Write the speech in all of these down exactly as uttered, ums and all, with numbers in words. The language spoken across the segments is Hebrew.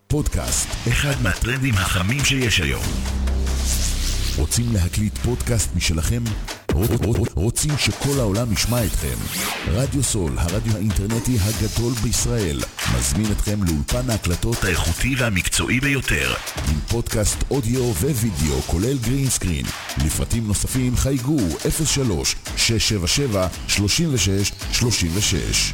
פודקאסט, אחד מהטרנדים החמים שיש היום. רוצים להקליט פודקאסט משלכם? רוצים שכל העולם ישמע אתכם? רדיו סול, הרדיו האינטרנטי הגדול בישראל, מזמין אתכם לאולפן ההקלטות האיכותי והמקצועי ביותר, עם פודקאסט אודיו ווידאו כולל גרין סקרין. לפרטים נוספים חייגו אפס שלוש שש שבע שבע שלושים ושש שלושים ושש.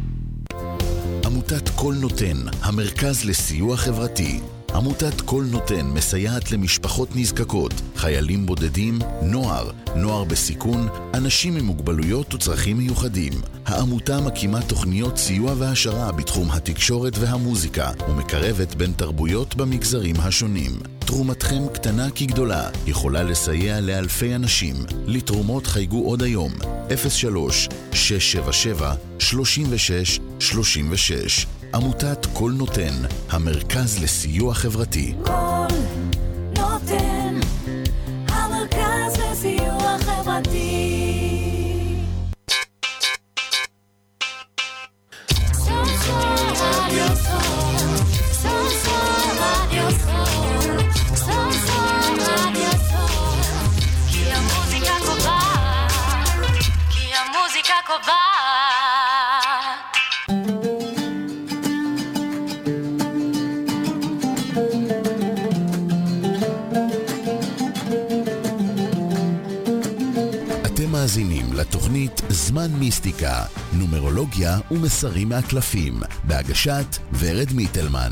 עמותת כל נותן, המרכז לסיוע חברתי. עמותת כל נותן מסייעת למשפחות נזקקות, חיילים בודדים, נוער, נוער בסיכון, אנשים עם מוגבלויות וצרכים מיוחדים. העמותה מקימה תוכניות סיוע והשרה בתחום התקשורת והמוזיקה, ומקרבת בין תרבויות במגזרים השונים. תרומתכם קטנה כגדולה, יכולה לסייע לאלפי אנשים. לתרומות חייגו עוד היום, אפס שלוש שש שבע שבע שלושים ושש שלושים ושש. עמותת כל נותן, המרכז לסיוע חברתי. כל נותן, המרכז לסיוע חברתי. כי המוזיקה קובעת, כי המוזיקה קובעת. מאזינים לתוכנית זמן מיסטיקה, נומרולוגיה ומסרים מהקלפים, בהגשת ורד מיטלמן.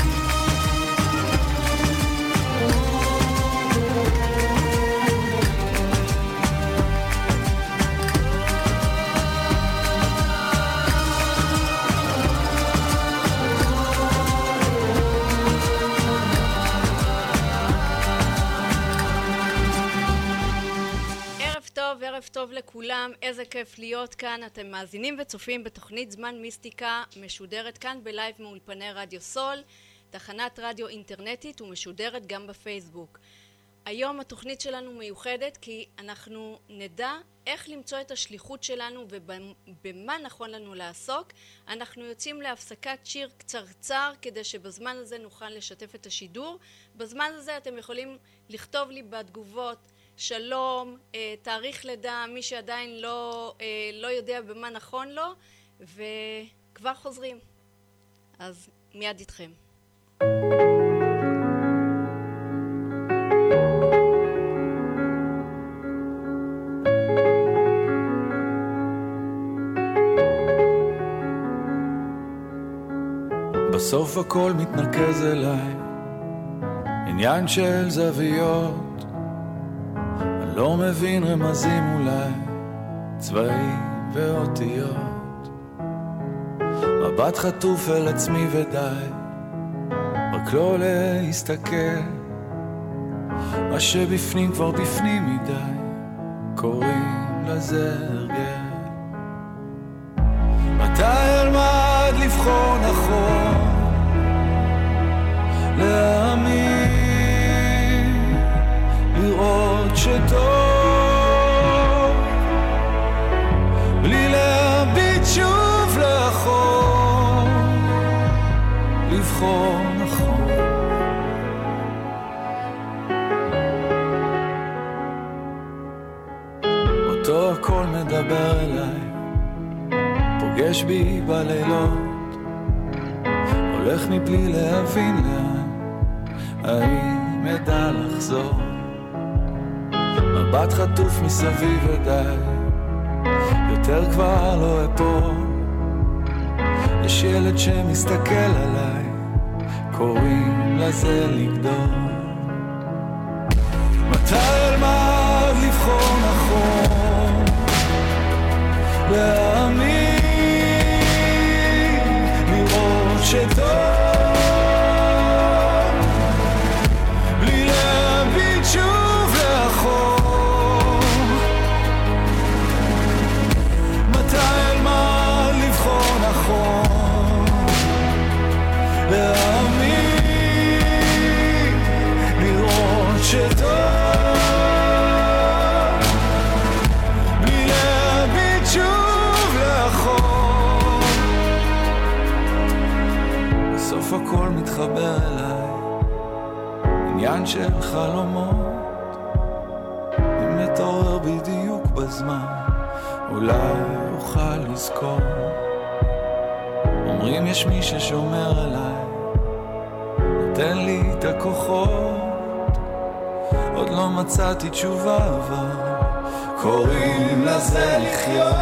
ערב טוב לכולם, איזה כיף להיות כאן. אתם מאזינים וצופים בתוכנית זמן מיסטיקה, משודרת כאן בלייב מאולפני רדיו סול, תחנת רדיו אינטרנטית ומשודרת גם בפייסבוק. היום התוכנית שלנו מיוחדת כי אנחנו נדע איך למצוא את השליחות שלנו ובמה נכון לנו לעסוק. אנחנו יוצאים להפסקת שיר קצרצר כדי שבזמן הזה נוכל לשתף את השידור. בזמן הזה אתם יכולים לכתוב לי בתגובות שלום, תאריך לידה, מי שעדיין לא, לא יודע במה נכון לו, וכבר חוזרים. אז מיד איתכם. בסוף הכל מתנקז אליי, עניין של זוויות, לא מבין רמזים אולי, צבעים ואותיות, מבט חטוף אל עצמי ודי, רק לא להסתכל, מה שבפנים כבר בפנים מדי, קוראים לזה הרגל. מתי אלמד לבחור נכון, להאמין, לראות שטוב, בלי להביט שוב לאחור, לבחור נכון. אותו הכל מדבר אליי, פוגש בי בלילות, הולך מבלי להבין לאן, האם אדע לחזור, מבט חטוף מסביב ודי, יותר כבר לא אפול, יש ילד שמסתכל עליי, קוראים לזה לגדול. מתי אלמד לבחור נכון, להאמין, לראות שטוב, בלי להביט שוב לאחור. מתי אלמד לבחור נכון, להאמין, לראות שטוב, בלי להביט שוב לאחור. בסוף הכל מתחבר להתחבר אליי, עניין של חלומות, אם נתעורר בדיוק בזמן, אולי אוכל לזכור. אומרים יש מי ששומר עליי, נותן לי את הכוחות, עוד לא מצאתי תשובה אבל קוראים לזה לחיות.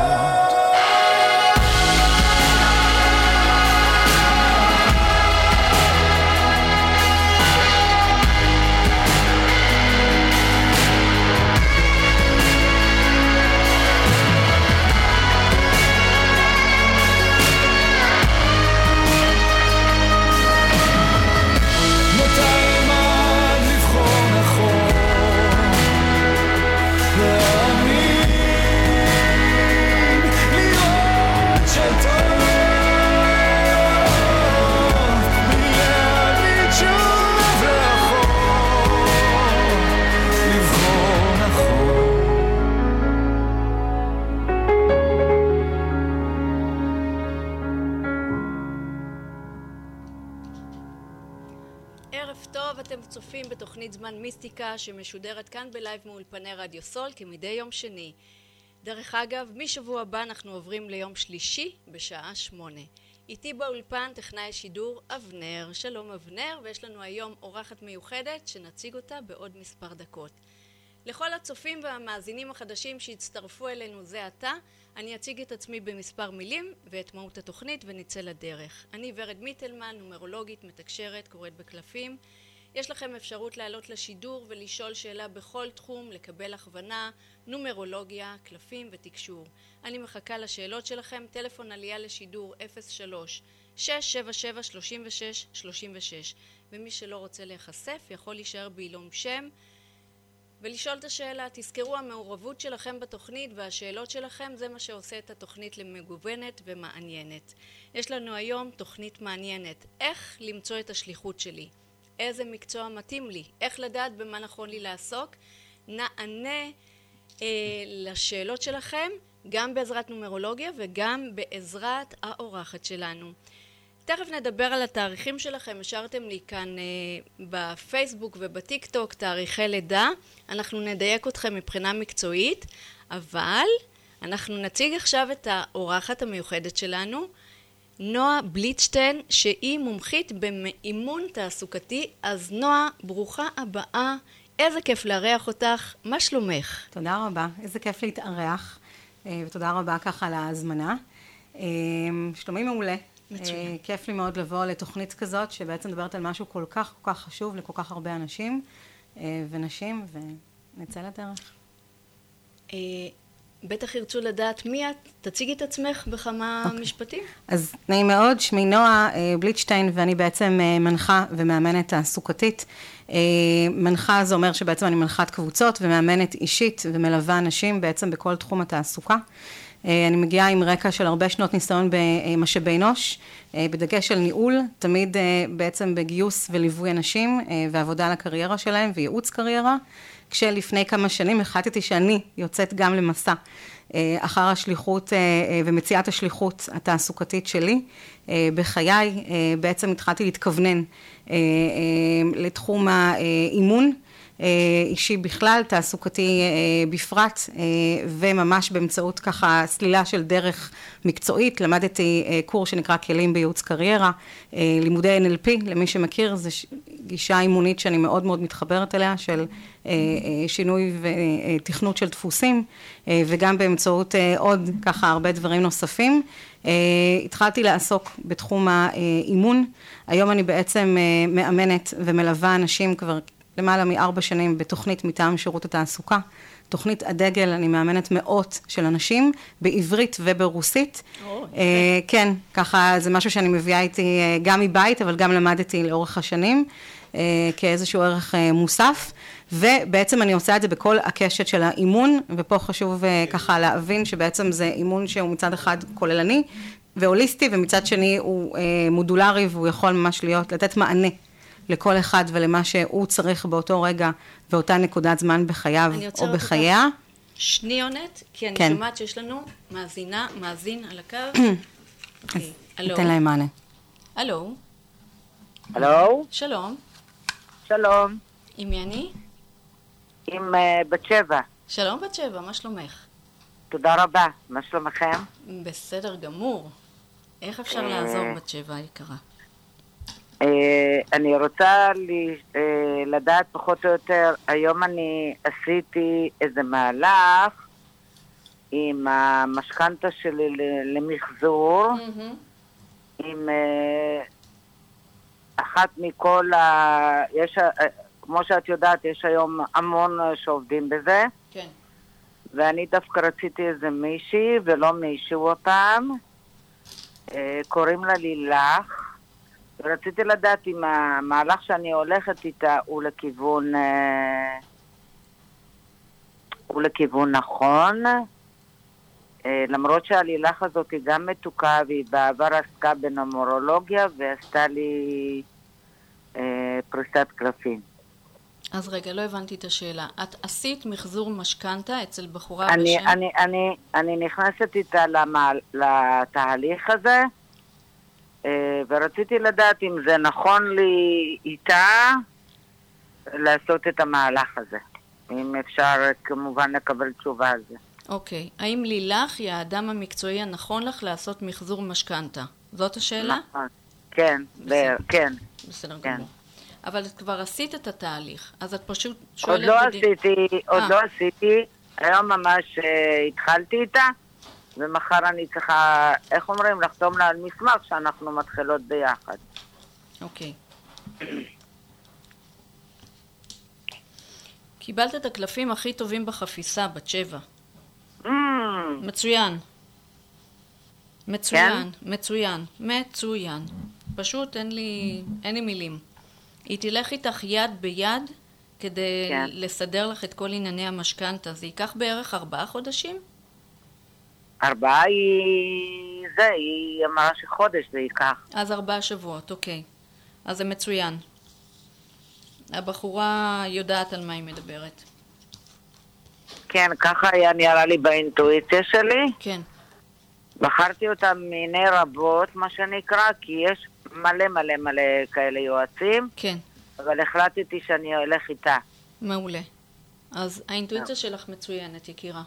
צופים בתוכנית זמן מיסטיקה שמשודרת כאן בלייב מאולפני רדיו סול כמדי יום שני. דרך אגב, משבוע הבא אנחנו עוברים ליום שלישי בשעה שמונה. איתי באולפן טכנאי השידור אבנר. שלום אבנר, ויש לנו היום אורחת מיוחדת שנציג אותה בעוד מספר דקות. לכל הצופים והמאזינים החדשים שהצטרפו אלינו זה עתה, אני אציג את עצמי במספר מילים ואת מהות התוכנית ונצא לדרך. אני ורד מיטלמן, נומרולוגית, מתקשרת, קוראת בקלפים. יש לכם אפשרות לעלות לשידור ולשאול שאלה בכל תחום, לקבל הכוונה, נומרולוגיה, קלפים ותקשור. אני מחכה לשאלות שלכם, טלפון עלייה לשידור אפס שלוש שש שבע שבע שלוש שש שלוש שש. ומי שלא רוצה להיחשף יכול להישאר בעילום שם ולשאול את השאלה. תזכרו, המעורבות שלכם בתוכנית והשאלות שלכם זה מה שעושה את התוכנית למגוונת ומעניינת. יש לנו היום תוכנית מעניינת, איך למצוא את השליחות שלי. איזה מקצוע מתאים לי, איך לדעת במה נכון לי לעסוק. נענה אה, לשאלות שלכם, גם בעזרת נומרולוגיה וגם בעזרת האורחת שלנו. תכף נדבר על התאריכים שלכם, השארתם לי כאן אה, בפייסבוק ובטיק טוק תאריכי לידה, אנחנו נדייק אתכם מבחינה מקצועית, אבל אנחנו נציג עכשיו את האורחת המיוחדת שלנו, נועה בליטשטיין, שהיא מומחית באימון תעסוקתי. אז נועה, ברוכה הבאה, איזה כיף לארח אותך, מה שלומך? תודה רבה, איזה כיף להתארח, ותודה רבה ככה על ההזמנה. שלומי מעולה. מצוין. כיף לי מאוד לבוא לתוכנית כזאת, שבעצם מדברת על משהו כל כך כל כך חשוב לכל כך הרבה אנשים ונשים, ונצא לדרך. בטח ירצו לדעת מי את, תציגי את עצמך בכמה okay. משפטים. אז נעים מאוד, שמי נועה בליטשטיין, ואני בעצם מנחה ומאמנת תעסוקתית. מנחה זה אומר שבעצם אני מנחת קבוצות ומאמנת אישית ומלווה אנשים בעצם בכל תחום התעסוקה. אני מגיעה עם רקע של הרבה שנות ניסיון במשאבי אנוש, בדגש של ניהול, תמיד בעצם בגיוס וליווי אנשים ועבודה על הקריירה שלהם וייעוץ קריירה. כשלפני כמה שנים החלטתי שאני יוצאת גם למסע אחר השליחות ומציאת השליחות התעסוקתית שלי בחיי. בעצם התחלתי להתכוונן לתחום האימון אישי בכלל, תעסוקתי בפרט, וממש באמצעות ככה סלילה של דרך מקצועית. למדתי קורס שנקרא כלים בייעוץ קריירה, לימודי אן אל פי, למי שמכיר, זה גישה אימונית שאני מאוד מאוד מתחברת אליה, של שינוי ותכנות של דפוסים, וגם באמצעות עוד ככה הרבה דברים נוספים. התחלתי לעסוק בתחום האימון. היום אני בעצם מאמנת ומלווה אנשים כבר למעלה מארבע שנים בתוכנית מטעם שירות התעסוקה. תוכנית הדגל, אני מאמנת מאות של אנשים, בעברית וברוסית. Oh, okay. כן, ככה זה משהו שאני מביאה איתי גם מבית, אבל גם למדתי לאורך השנים, כאיזשהו ערך מוסף, ובעצם אני עושה את זה בכל הקשת של האימון, ופה חשוב ככה להבין שבעצם זה אימון שהוא מצד אחד כוללני והוליסטי, ומצד שני הוא מודולרי, והוא יכול ממש להיות, לתת מענה לכל אחד ולמה שהוא צריך באותו רגע, באותה נקודת זמן בחייו או בחייה. שניונת, כי אני כן. שומעת שיש לנו מאזינה, מאזין על הקו. אז ניתן להם מענה. הלו. הלו? שלום. שלום. עם מי אני? עם uh, בת שבע. שלום בת שבע, מה שלומך? תודה רבה. מה שלומכם? בסדר גמור. איך אפשר לעזור בת שבע היקרה? Uh, אני רוצה לי, uh, לדעת פחות או יותר, היום אני עשיתי איזה מהלך עם המשכנתה שלי למחזור, mm-hmm. עם uh, אחת מכל ה... יש, uh, כמו שאת יודעת, יש היום המון שעובדים בזה. כן. ואני דווקא רציתי איזה מישהי, ולא מישהו הפעם. Uh, קוראים לה לילך. ורציתי לדעת אם המהלך שאני הולכת איתה הוא לכיוון, אה, הוא לכיוון נכון, אה, למרות שהלילך הזאת היא גם מתוקה, והיא בעבר עסקה בנומרולוגיה ועשתה לי אה, פריסת קלפים. אז רגע, לא הבנתי את השאלה. את עשית מחזור משכנתה אצל בחורה אני, בשם? אני, אני, אני נכנסת איתה למה, לתהליך הזה, ורציתי לדעת אם זה נכון לי איתה לעשות את המהלך הזה. אם אפשר כמובן לקבל תשובה על זה. אוקיי. האם לילך היא האדם המקצועי הנכון לך לעשות מחזור משכנתה? זאת השאלה? נכון. כן, בסדר. כן. בסדר כן. גמור. אבל את כבר עשית את התהליך, אז את פשוט שואלת... עוד לא בדי... עשיתי, עוד 아. לא עשיתי. היום ממש uh, התחלתי איתה. ומחר אני צריכה, איך אומרים, לחתום לה על מסמך שאנחנו מתחילות ביחד. אוקיי. קיבלת את הקלפים הכי טובים בחפיסה, בת שבע. Mm. מצוין. מצוין, מצוין, מצוין. פשוט אין לי, אין לי מילים. היא תלך איתך יד ביד כדי כן. לסדר לך את כל ענייני המשכנתה. זה ייקח בערך ארבעה חודשים? ארבעה היא... זה, היא אמרה שחודש זה ייקח. אז ארבעה שבועות, אוקיי. אז זה מצוין. הבחורה יודעת על מה היא מדברת. כן, ככה היה נראה לי באינטואיציה שלי. כן. בחרתי אותה מיני רבות, מה שנקרא, כי יש מלא מלא מלא כאלה יועצים. כן. אבל החלטתי שאני הולך איתה. מעולה. אז האינטואיציה שלך מצוינת, יקירה.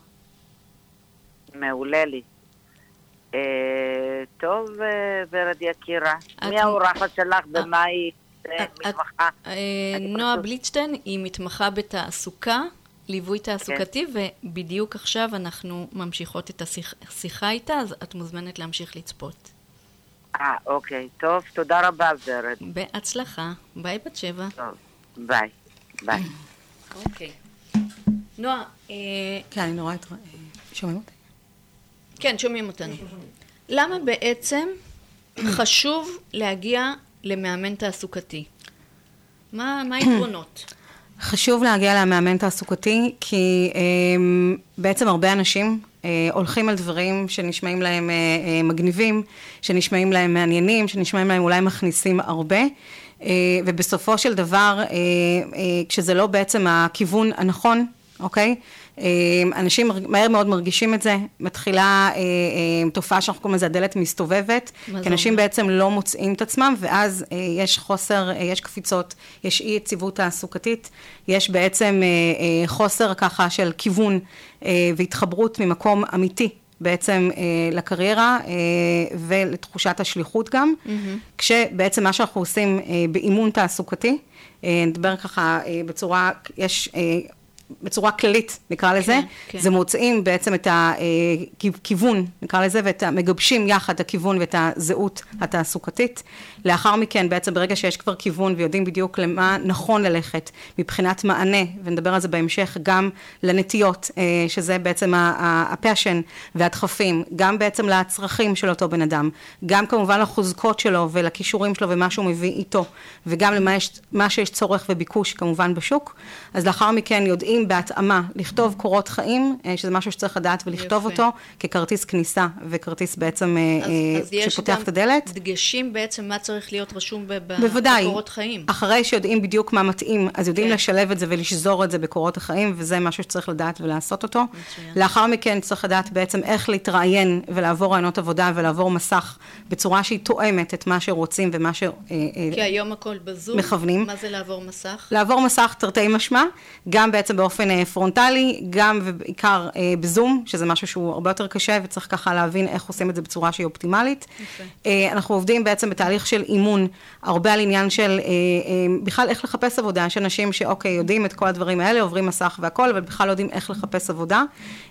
מעולה לי. אה, טוב, ורד יקירה. מי האורחת שלך? במה היא מתמחה? נועה בליטשטיין היא מתמחה בתעסוקה, ליווי תעסוקתי, ובדיוק עכשיו אנחנו ממשיכות את השיחה איתה, אז את מוזמנת להמשיך לצפות. אה, אוקיי. טוב, תודה רבה, ורד. בהצלחה. ביי בת שבע. טוב, ביי. ביי. אוקיי. נועה, כן, אני נורא... שומעים אותי? כן, שומעים אותנו. למה בעצם חשוב להגיע למאמן תעסוקתי? מה, מה היתרונות? חשוב להגיע למאמן תעסוקתי, כי אה, בעצם הרבה אנשים אה, הולכים על דברים שנשמעים להם אה, אה, מגניבים, שנשמעים להם מעניינים, שנשמעים להם אולי מכניסים הרבה, אה, ובסופו של דבר, אה, אה, כשזה לא בעצם הכיוון הנכון, אוקיי? אנשים מהר מאוד מרגישים את זה, מתחילה תופעה שאנחנו קוראים לזה הדלת מסתובבת, כי אנשים בעצם לא מוצאים את עצמם, ואז יש חוסר, יש קפיצות, יש אי יציבות תעסוקתית, יש בעצם חוסר ככה של כיוון והתחברות ממקום אמיתי, בעצם לקריירה ולתחושת השליחות גם, כשבעצם מה שאנחנו עושים באימון תעסוקתי, נדבר ככה בצורה, יש... בצורה כללית, נקרא לזה, כן, זה מוצאים בעצם את הכיוון, נקרא לזה, ואת המגבשים יחד הכיוון ואת הזהות התעסוקתית. לאחר מכן, בעצם ברגע שיש כבר כיוון ויודעים בדיוק למה נכון ללכת, מבחינת מענה, ונדבר על זה בהמשך, גם לנטיות, שזה בעצם הפשן והדחפים, גם בעצם לצרכים של אותו בן אדם, גם כמובן לחוזקות שלו ולכישורים שלו ומה שהוא מביא איתו, וגם למה יש, מה שיש צורך וביקוש כמובן בשוק. אז לאחר מכן יודעים לומדים בהתאמה לכתוב קורות חיים, שזה משהו שצריך לדעת ולכתוב אותו ככרטיס כניסה וכרטיס בעצם שפותח את הדלת. דגשים בעצם מה צריך להיות רשום בוודאי, בקורות חיים. אחרי שיודעים בדיוק מה מתאים, אז יודעים לשלב את זה ולשזור את זה בקורות החיים, וזה משהו שצריך לדעת ולעשות אותו. לאחר מכן צריך לדעת בעצם איך להתראיין ולעבור רעיונות עבודה ולעבור מסך בצורה שהיא תואמת את מה שרוצים ומה ש... כי היום הכל בזום. מכוונים. מה זה לעבור מסך? לעבור מסך תרתי משמע, גם בעצם באופן פרונטלי, גם ובעיקר בזום, שזה משהו שהוא הרבה יותר קשה, וצריך ככה להבין איך עושים את זה בצורה שהיא אופטימלית. Okay. אנחנו עובדים בעצם בתהליך של אימון, הרבה על עניין של בכלל איך לחפש עבודה, יש אנשים שאוקיי, יודעים את כל הדברים האלה, עוברים מסך והכל, אבל בכלל לא יודעים איך לחפש עבודה,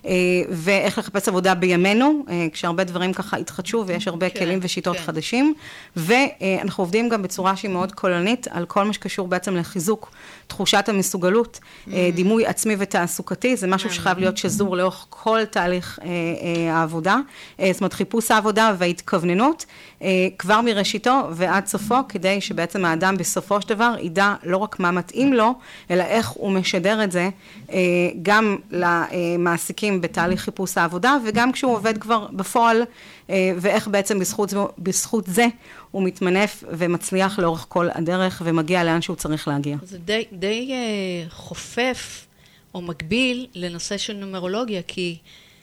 ואיך לחפש עבודה בימינו, כשהרבה דברים ככה התחדשו, ויש הרבה okay. כלים ושיטות okay. חדשים, ואנחנו עובדים גם בצורה שהיא מאוד קולנית, על כל מה שקשור בעצם לחיזוק תחושת המסוגלות, mm-hmm. דימוי עצמי ותעסוקתי, זה משהו שחייב להיות שזור לאורך כל תהליך העבודה, זאת אומרת חיפוש העבודה וההתכווננות, כבר מראשיתו ועד סופו, כדי שבעצם האדם בסופו של דבר ידע לא רק מה מתאים לו, אלא איך הוא משדר את זה, גם למעסיקים בתהליך חיפוש העבודה, וגם כשהוא עובד כבר בפועל, ואיך בעצם בזכות, בזכות זה הוא מתמנף ומצליח לאורך כל הדרך ומגיע לאן שהוא צריך להגיע. זה די, די uh, חופף או מקביל לנושא של נומרולוגיה, כי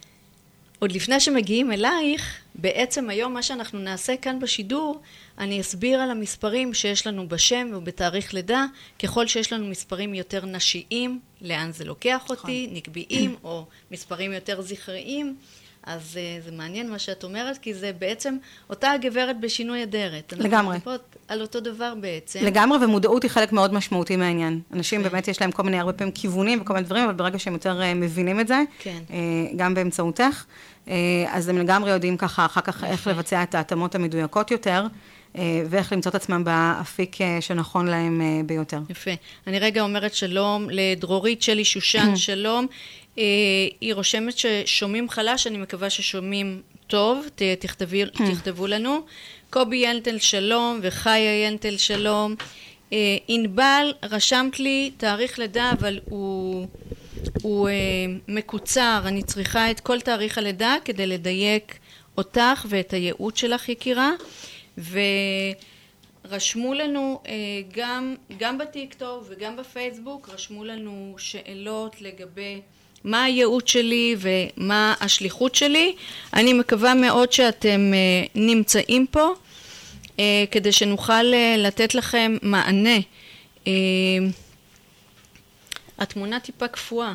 עוד לפני שמגיעים אלייך, בעצם היום מה שאנחנו נעשה כאן בשידור, אני אסביר על המספרים שיש לנו בשם ובתאריך לידה, ככל שיש לנו מספרים יותר נשיים, לאן זה לוקח אותי, נקביים או מספרים יותר זכריים, אז uh, זה מעניין מה שאת אומרת, כי זה בעצם אותה הגברת בשינוי אדרת. לגמרי. אנחנו מדברות על אותו דבר בעצם. לגמרי, ומודעות היא חלק מאוד משמעותי מהעניין. אנשים באמת יש להם כל מיני הרבה פעמים כיוונים וכל מיני דברים, אבל ברגע שהם יותר uh, מבינים את זה, כן. uh, גם באמצעותך, uh, אז הם לגמרי יודעים ככה אחר כך איך לבצע את ההתאמות המדויקות יותר, uh, ואיך למצוא את עצמם באפיק uh, שנכון להם uh, ביותר. יפה. אני רגע אומרת שלום לדרורית שלי שושן, שלום. היא רושמת ששומעים חלש, אני מקווה ששומעים טוב, תכתבי, תכתבו לנו. קובי ינטל שלום וחיה ינטל שלום. אינבל, רשמת לי תאריך לידה, אבל הוא, הוא מקוצר, אני צריכה את כל תאריך הלידה כדי לדייק אותך ואת הייעוד שלך יקירה, ורשמו לנו גם, גם בטיקטוק וגם בפייסבוק, רשמו לנו שאלות לגבי מה הייעוד שלי ומה השליחות שלי. אני מקווה מאוד שאתם נמצאים פה, כדי שנוכל לתת לכם מענה. התמונה טיפה קפואה.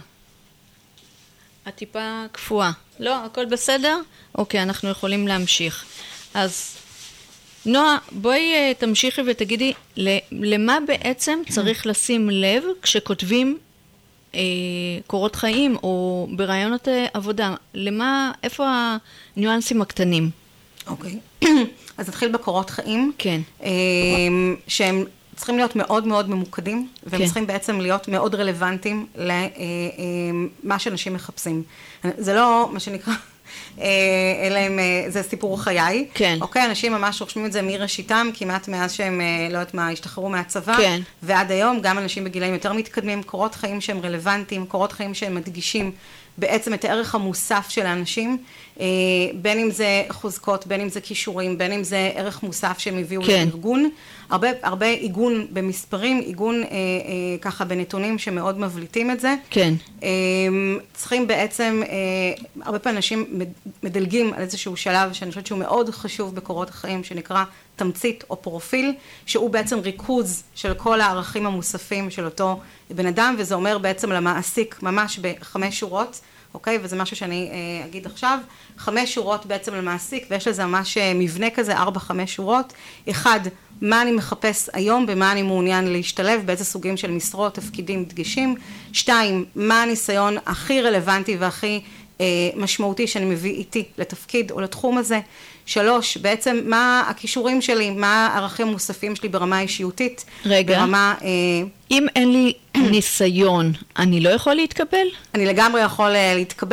הטיפה קפואה. לא, הכל בסדר? אוקיי, אנחנו יכולים להמשיך. אז נועה, בואי תמשיכי ותגידי, למה בעצם צריך לשים לב כשכותבים קורות חיים או ברעיונות עבודה? למה, איפה הניואנסים הקטנים? אוקיי. אז נתחיל בקורות חיים. כן. שהם צריכים להיות מאוד מאוד ממוקדים, והם כן. צריכים בעצם להיות מאוד רלוונטיים למה שאנשים מחפשים. זה לא מה שנקרא, אלא הם, זה סיפור חיי. כן. אוקיי, אנשים ממש רושמים את זה מראשיתם, כמעט מאז שהם, לא יודעת מה, השתחררו מהצבא. כן. ועד היום, גם אנשים בגילאים יותר מתקדמים, קורות חיים שהם רלוונטיים, קורות חיים שהם מדגישים בעצם את הערך המוסף של האנשים, בין אם זה חוזקות, בין אם זה כישורים, בין אם זה ערך מוסף שהם הביאו כן. לארגון. הרבה, הרבה עיגון במספרים, עיגון אה, אה, ככה בנתונים שמאוד מבליטים את זה. כן. אה, צריכים בעצם, אה, הרבה פעמים אנשים מדלגים על איזשהו שלב שאני חושבת שהוא מאוד חשוב בקורות החיים, שנקרא תמצית או פרופיל, שהוא בעצם ריכוז של כל הערכים המוספים של אותו בן אדם, וזה אומר בעצם למעסיק ממש בחמש שורות, אוקיי? וזה משהו שאני אה, אגיד עכשיו, חמש שורות בעצם למעסיק, ויש לזה ממש מבנה כזה, ארבע, חמש שורות. אחד, מה אני מחפש היום, במה אני מעוניין להשתלב, באיזה סוגים של משרות, תפקידים, דגשים. שתיים, מה הניסיון הכי רלוונטי והכי אה, משמעותי שאני מביא איתי לתפקיד או לתחום הזה. שלוש, בעצם מה הכישורים שלי, מה הערכים המוספים שלי ברמה אישיותית. רגע, ברמה, אה, אם אין לי ניסיון, אני לא יכול להתקבל? אני לגמרי יכול uh, להתקבל,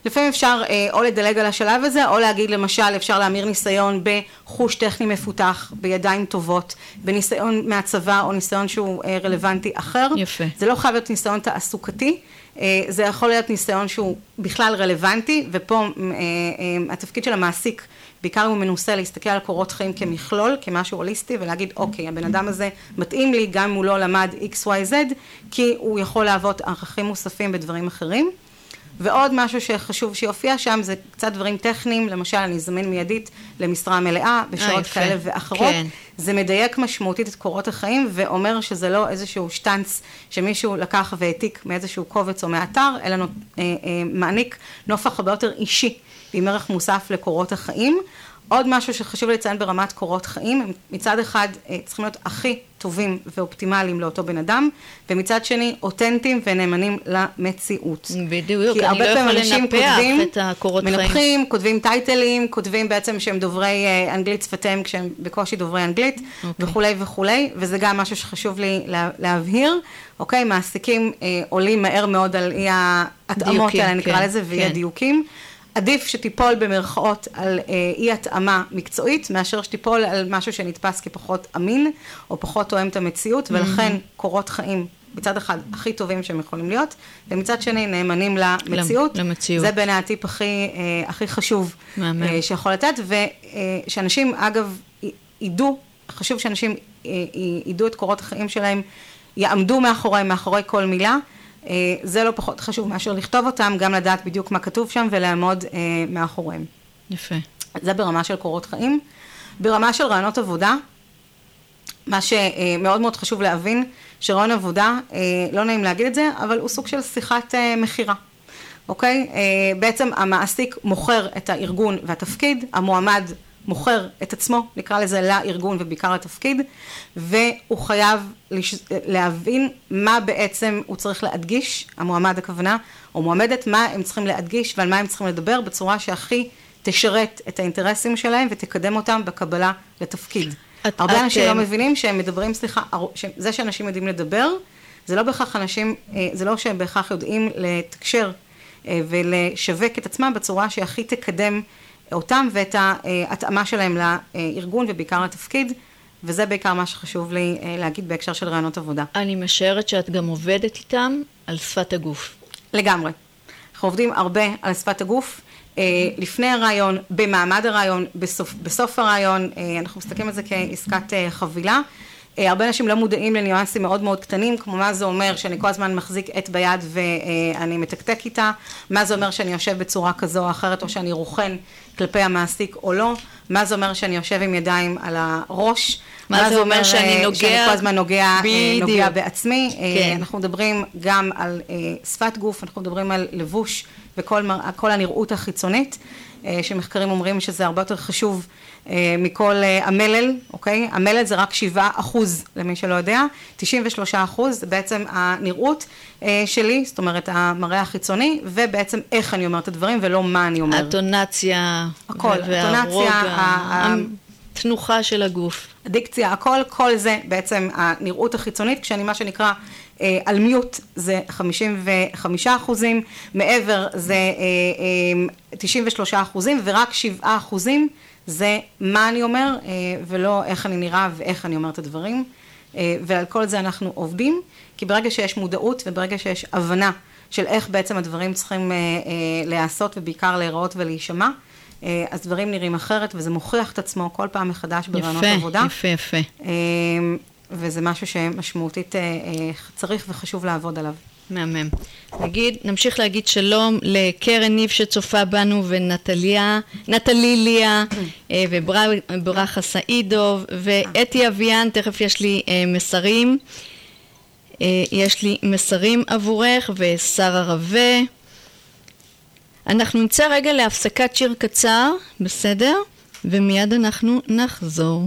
לפעמים אפשר אה, או לדלג על השלב הזה, או להגיד למשל, אפשר להמיר ניסיון בחוש טכני מפותח, בידיים טובות, בניסיון מהצבא או ניסיון שהוא אה, רלוונטי אחר. יפה. זה לא חייב להיות ניסיון תעסוקתי, אה, זה יכול להיות ניסיון שהוא בכלל רלוונטי, ופה אה, אה, התפקיד של המעסיק, בעיקר הוא מנוסה להסתכל על קורות חיים כמכלול, כמשהו הוליסטי, ולהגיד, אוקיי, הבן אדם הזה מתאים לי, גם אם הוא לא למד אקס וואי זד, כי הוא יכול להוות ערכים מוספים בדברים אחרים. ועוד משהו שחשוב שיופיע שם, זה קצת דברים טכניים, למשל, אני זמין מיידית למשרה מלאה, בשעות כאלה ואחרות. כן. זה מדייק משמעותית את קורות החיים, ואומר שזה לא איזשהו שטנץ שמישהו לקח והעתיק מאיזשהו קובץ או מאתר, אלא נות, אה, אה, מעניק נופח הרבה יותר אישי, עם ערך מוסף לקורות החיים. עוד משהו שחשוב לציין ברמת קורות חיים, הם מצד אחד צריכים להיות הכי טובים ואופטימליים לאותו בן אדם, ומצד שני אותנטיים ונאמנים למציאות. בדיוק, אני לא יכול לנפח את הקורות חיים. מנפחים, כותבים טייטלים, כותבים בעצם שהם דוברי אנגלית שפתיהם כשהם בקושי דוברי אנגלית, okay. וכולי וכולי, וזה גם משהו שחשוב לי לה, להבהיר, אוקיי, מעסיקים אה, עולים מהר מאוד על אי ההתאמות האלה, נקרא כן, לזה, ואי הדיוקים. עדיף שתיפול במרכאות על אה, אי התאמה מקצועית, מאשר שתיפול על משהו שנתפס כפחות אמין, או פחות תואם את המציאות, ולכן קורות חיים בצד אחד הכי טובים שהם יכולים להיות, ומצד שני נאמנים למציאות. למציאות. זה בין הטיפ הכי, אה, הכי חשוב אה, שיכול לתת, ושאנשים אגב ידעו, חשוב שאנשים אה, ידעו את קורות החיים שלהם, יעמדו מאחורי, מאחורי כל מילה, זה לא פחות חשוב מאשר לכתוב אותם, גם לדעת בדיוק מה כתוב שם ולעמוד אה, מאחוריהם. יפה. זה ברמה של קורות חיים. ברמה של רעיונות עבודה, מה שמאוד מאוד חשוב להבין, שרעיון עבודה, אה, לא נעים להגיד את זה, אבל הוא סוג של שיחת אה, מחירה. אוקיי? אה, בעצם המעסיק מוכר את הארגון והתפקיד, המועמד מוכר את עצמו, נקרא לזה לארגון ובעיקר לתפקיד, והוא חייב להבין מה בעצם הוא צריך להדגיש, המועמד הכוונה, או מועמדת, מה הם צריכים להדגיש ועל מה הם צריכים לדבר, בצורה שהכי תשרת את האינטרסים שלהם ותקדם אותם בקבלה לתפקיד. את, הרבה את, אנשים את... לא מבינים שהם מדברים, סליחה, זה שאנשים יודעים לדבר, זה לא בהכרח אנשים, זה לא שהם בהכרח יודעים לתקשר ולשווק את עצמם בצורה שהכי תקדם אותם ואת ההתאמה שלהם לארגון ובעיקר לתפקיד, וזה בעיקר מה שחשוב לי להגיד בהקשר של רעיונות עבודה. אני משערת שאת גם עובדת איתם על שפת הגוף. לגמרי. אנחנו עובדים הרבה על שפת הגוף, לפני הרעיון, במעמד הרעיון, בסוף, בסוף הרעיון, אנחנו מסתכלים על זה כעסקת חבילה. הרבה אנשים לא מודעים לניואנסים מאוד מאוד קטנים, כמו מה זה אומר שאני כל הזמן מחזיק את ביד ואני מתקתק איתה, מה זה אומר שאני יושב בצורה כזו או אחרת, או שאני רוחן כלפי המעסיק או לא, מה זה אומר שאני יושב עם ידיים על הראש, מה זה אומר שאני נוגע, שאני כל הזמן נוגע, נוגע בעצמי. כן. אנחנו מדברים גם על שפת גוף, אנחנו מדברים על לבוש וכל כל הנראות החיצונית, שמחקרים אומרים שזה הרבה יותר חשוב מכל המלל, אוקיי? המלל זה רק שבעה אחוז למי שלא יודע, תשעים ושלושה אחוז זה בעצם הנראות שלי, זאת אומרת המראה החיצוני, ובעצם איך אני אומרת את הדברים ולא מה אני אומר. הטונציה, הכל, הטונציה, התנוחה של הגוף. הדיקציה, הכל, כל זה בעצם הנראות החיצונית, כשאני מה שנקרא על מיוט זה חמישים וחמישה אחוזים, מעבר זה תשעים ושלושה אחוזים, ורק שבעה אחוזים זה מה אני אומר, ולא איך אני נראה ואיך אני אומר את הדברים, ועל כל זה אנחנו עובדים, כי ברגע שיש מודעות וברגע שיש הבנה של איך בעצם הדברים צריכים להיעשות ובעיקר להיראות ולהישמע, אז דברים נראים אחרת, וזה מוכיח את עצמו כל פעם מחדש ברעיונות עבודה. יפה, יפה, יפה. וזה משהו שמשמעותית צריך וחשוב לעבוד עליו. מהמם. נגיד, נמשיך להגיד שלום לקרן ניב שצופה בנו, ונטליה, נטליליה, וברכה סעידוב, ואתי אביאן, תכף יש לי מסרים. יש לי מסרים עבורך, ושרה רווה. אנחנו נצא רגע להפסקת שיר קצר, בסדר? ומיד אנחנו נחזור.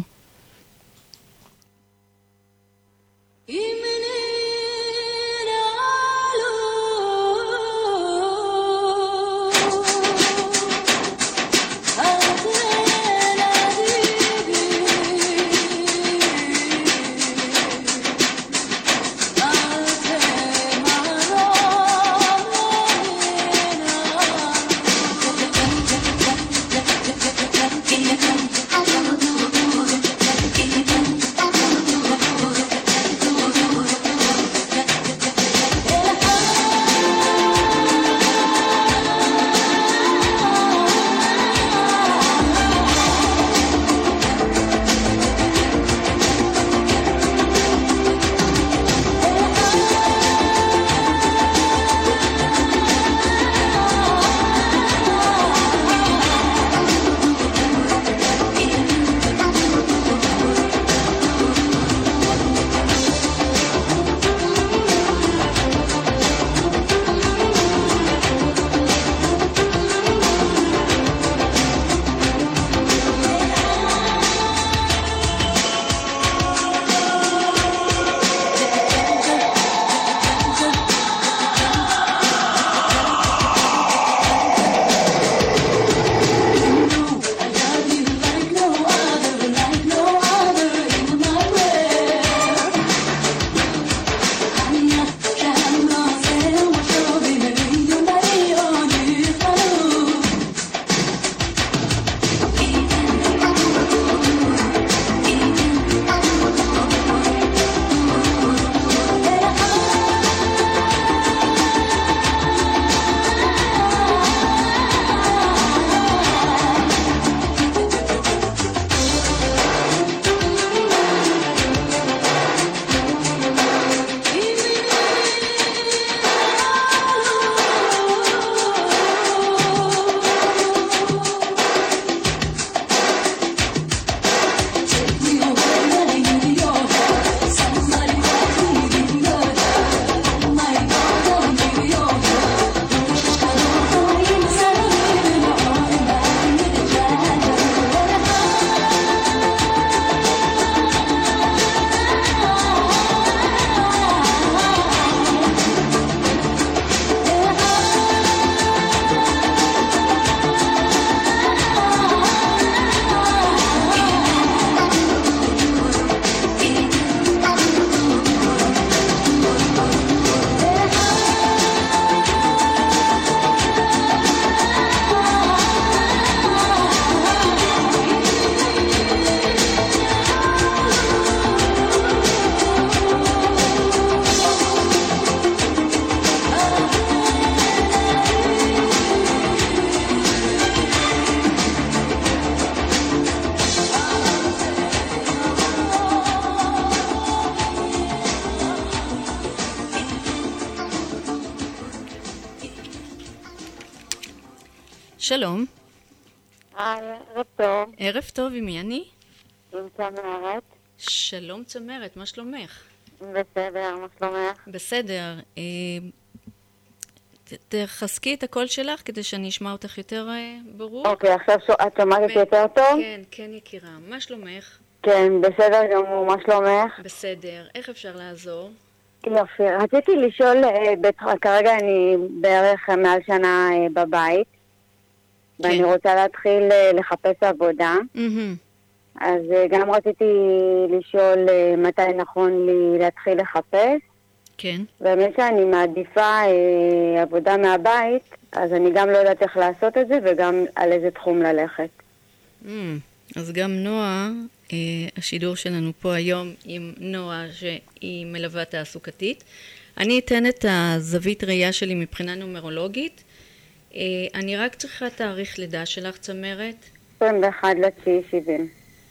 שלום. היי, ערב טוב. ערב טוב, עם מי אני? עם צמרת. שלום צמרת, מה שלומך? בסדר, מה שלומך? בסדר. אה, ת- תחזקי את הקול שלך כדי שאני אשמע אותך יותר אה, ברור. אוקיי, עכשיו ש- את שומעת אותי יותר טוב? כן, כן יקירה. מה שלומך? כן, בסדר גמור, מה שלומך? בסדר. איך אפשר לעזור? יופי, רציתי לשאול, אה, בטח- כרגע אני בערך מעל שנה אה, בבית, ואני רוצה להתחיל אה, לחפש עבודה, מהמם. אז אה, גם רציתי לשאול אה, מתי נכון לי להתחיל לחפש, כן. באמת שאני מעדיפה אה, עבודה מהבית, אז אני גם לא יודעת איך לעשות את זה וגם על איזה תחום ללכת. Mm, אז גם נועה, אה, השידור שלנו פה היום עם נועה שהיא מלווה תעסוקתית. אני אתן את הזווית ראייה שלי מבחינה נומרולוגית. אה, אני רק צריכה תאריך לידה שלך צמרת. עשרים ואחד לתשיעי שבעים.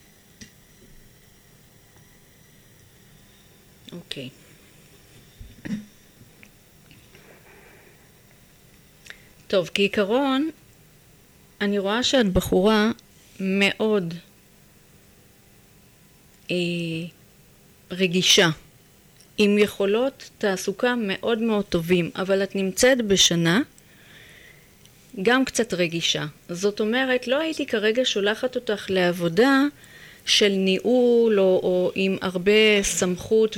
אוקיי. טוב, כעיקרון, אני רואה שאת בחורה מאוד אה, רגישה, עם יכולות תעסוקה מאוד מאוד טובים, אבל את נמצאת בשנה גם קצת רגישה. זאת אומרת, לא הייתי כרגע שולחת אותך לעבודה של ניהול או, או עם הרבה סמכות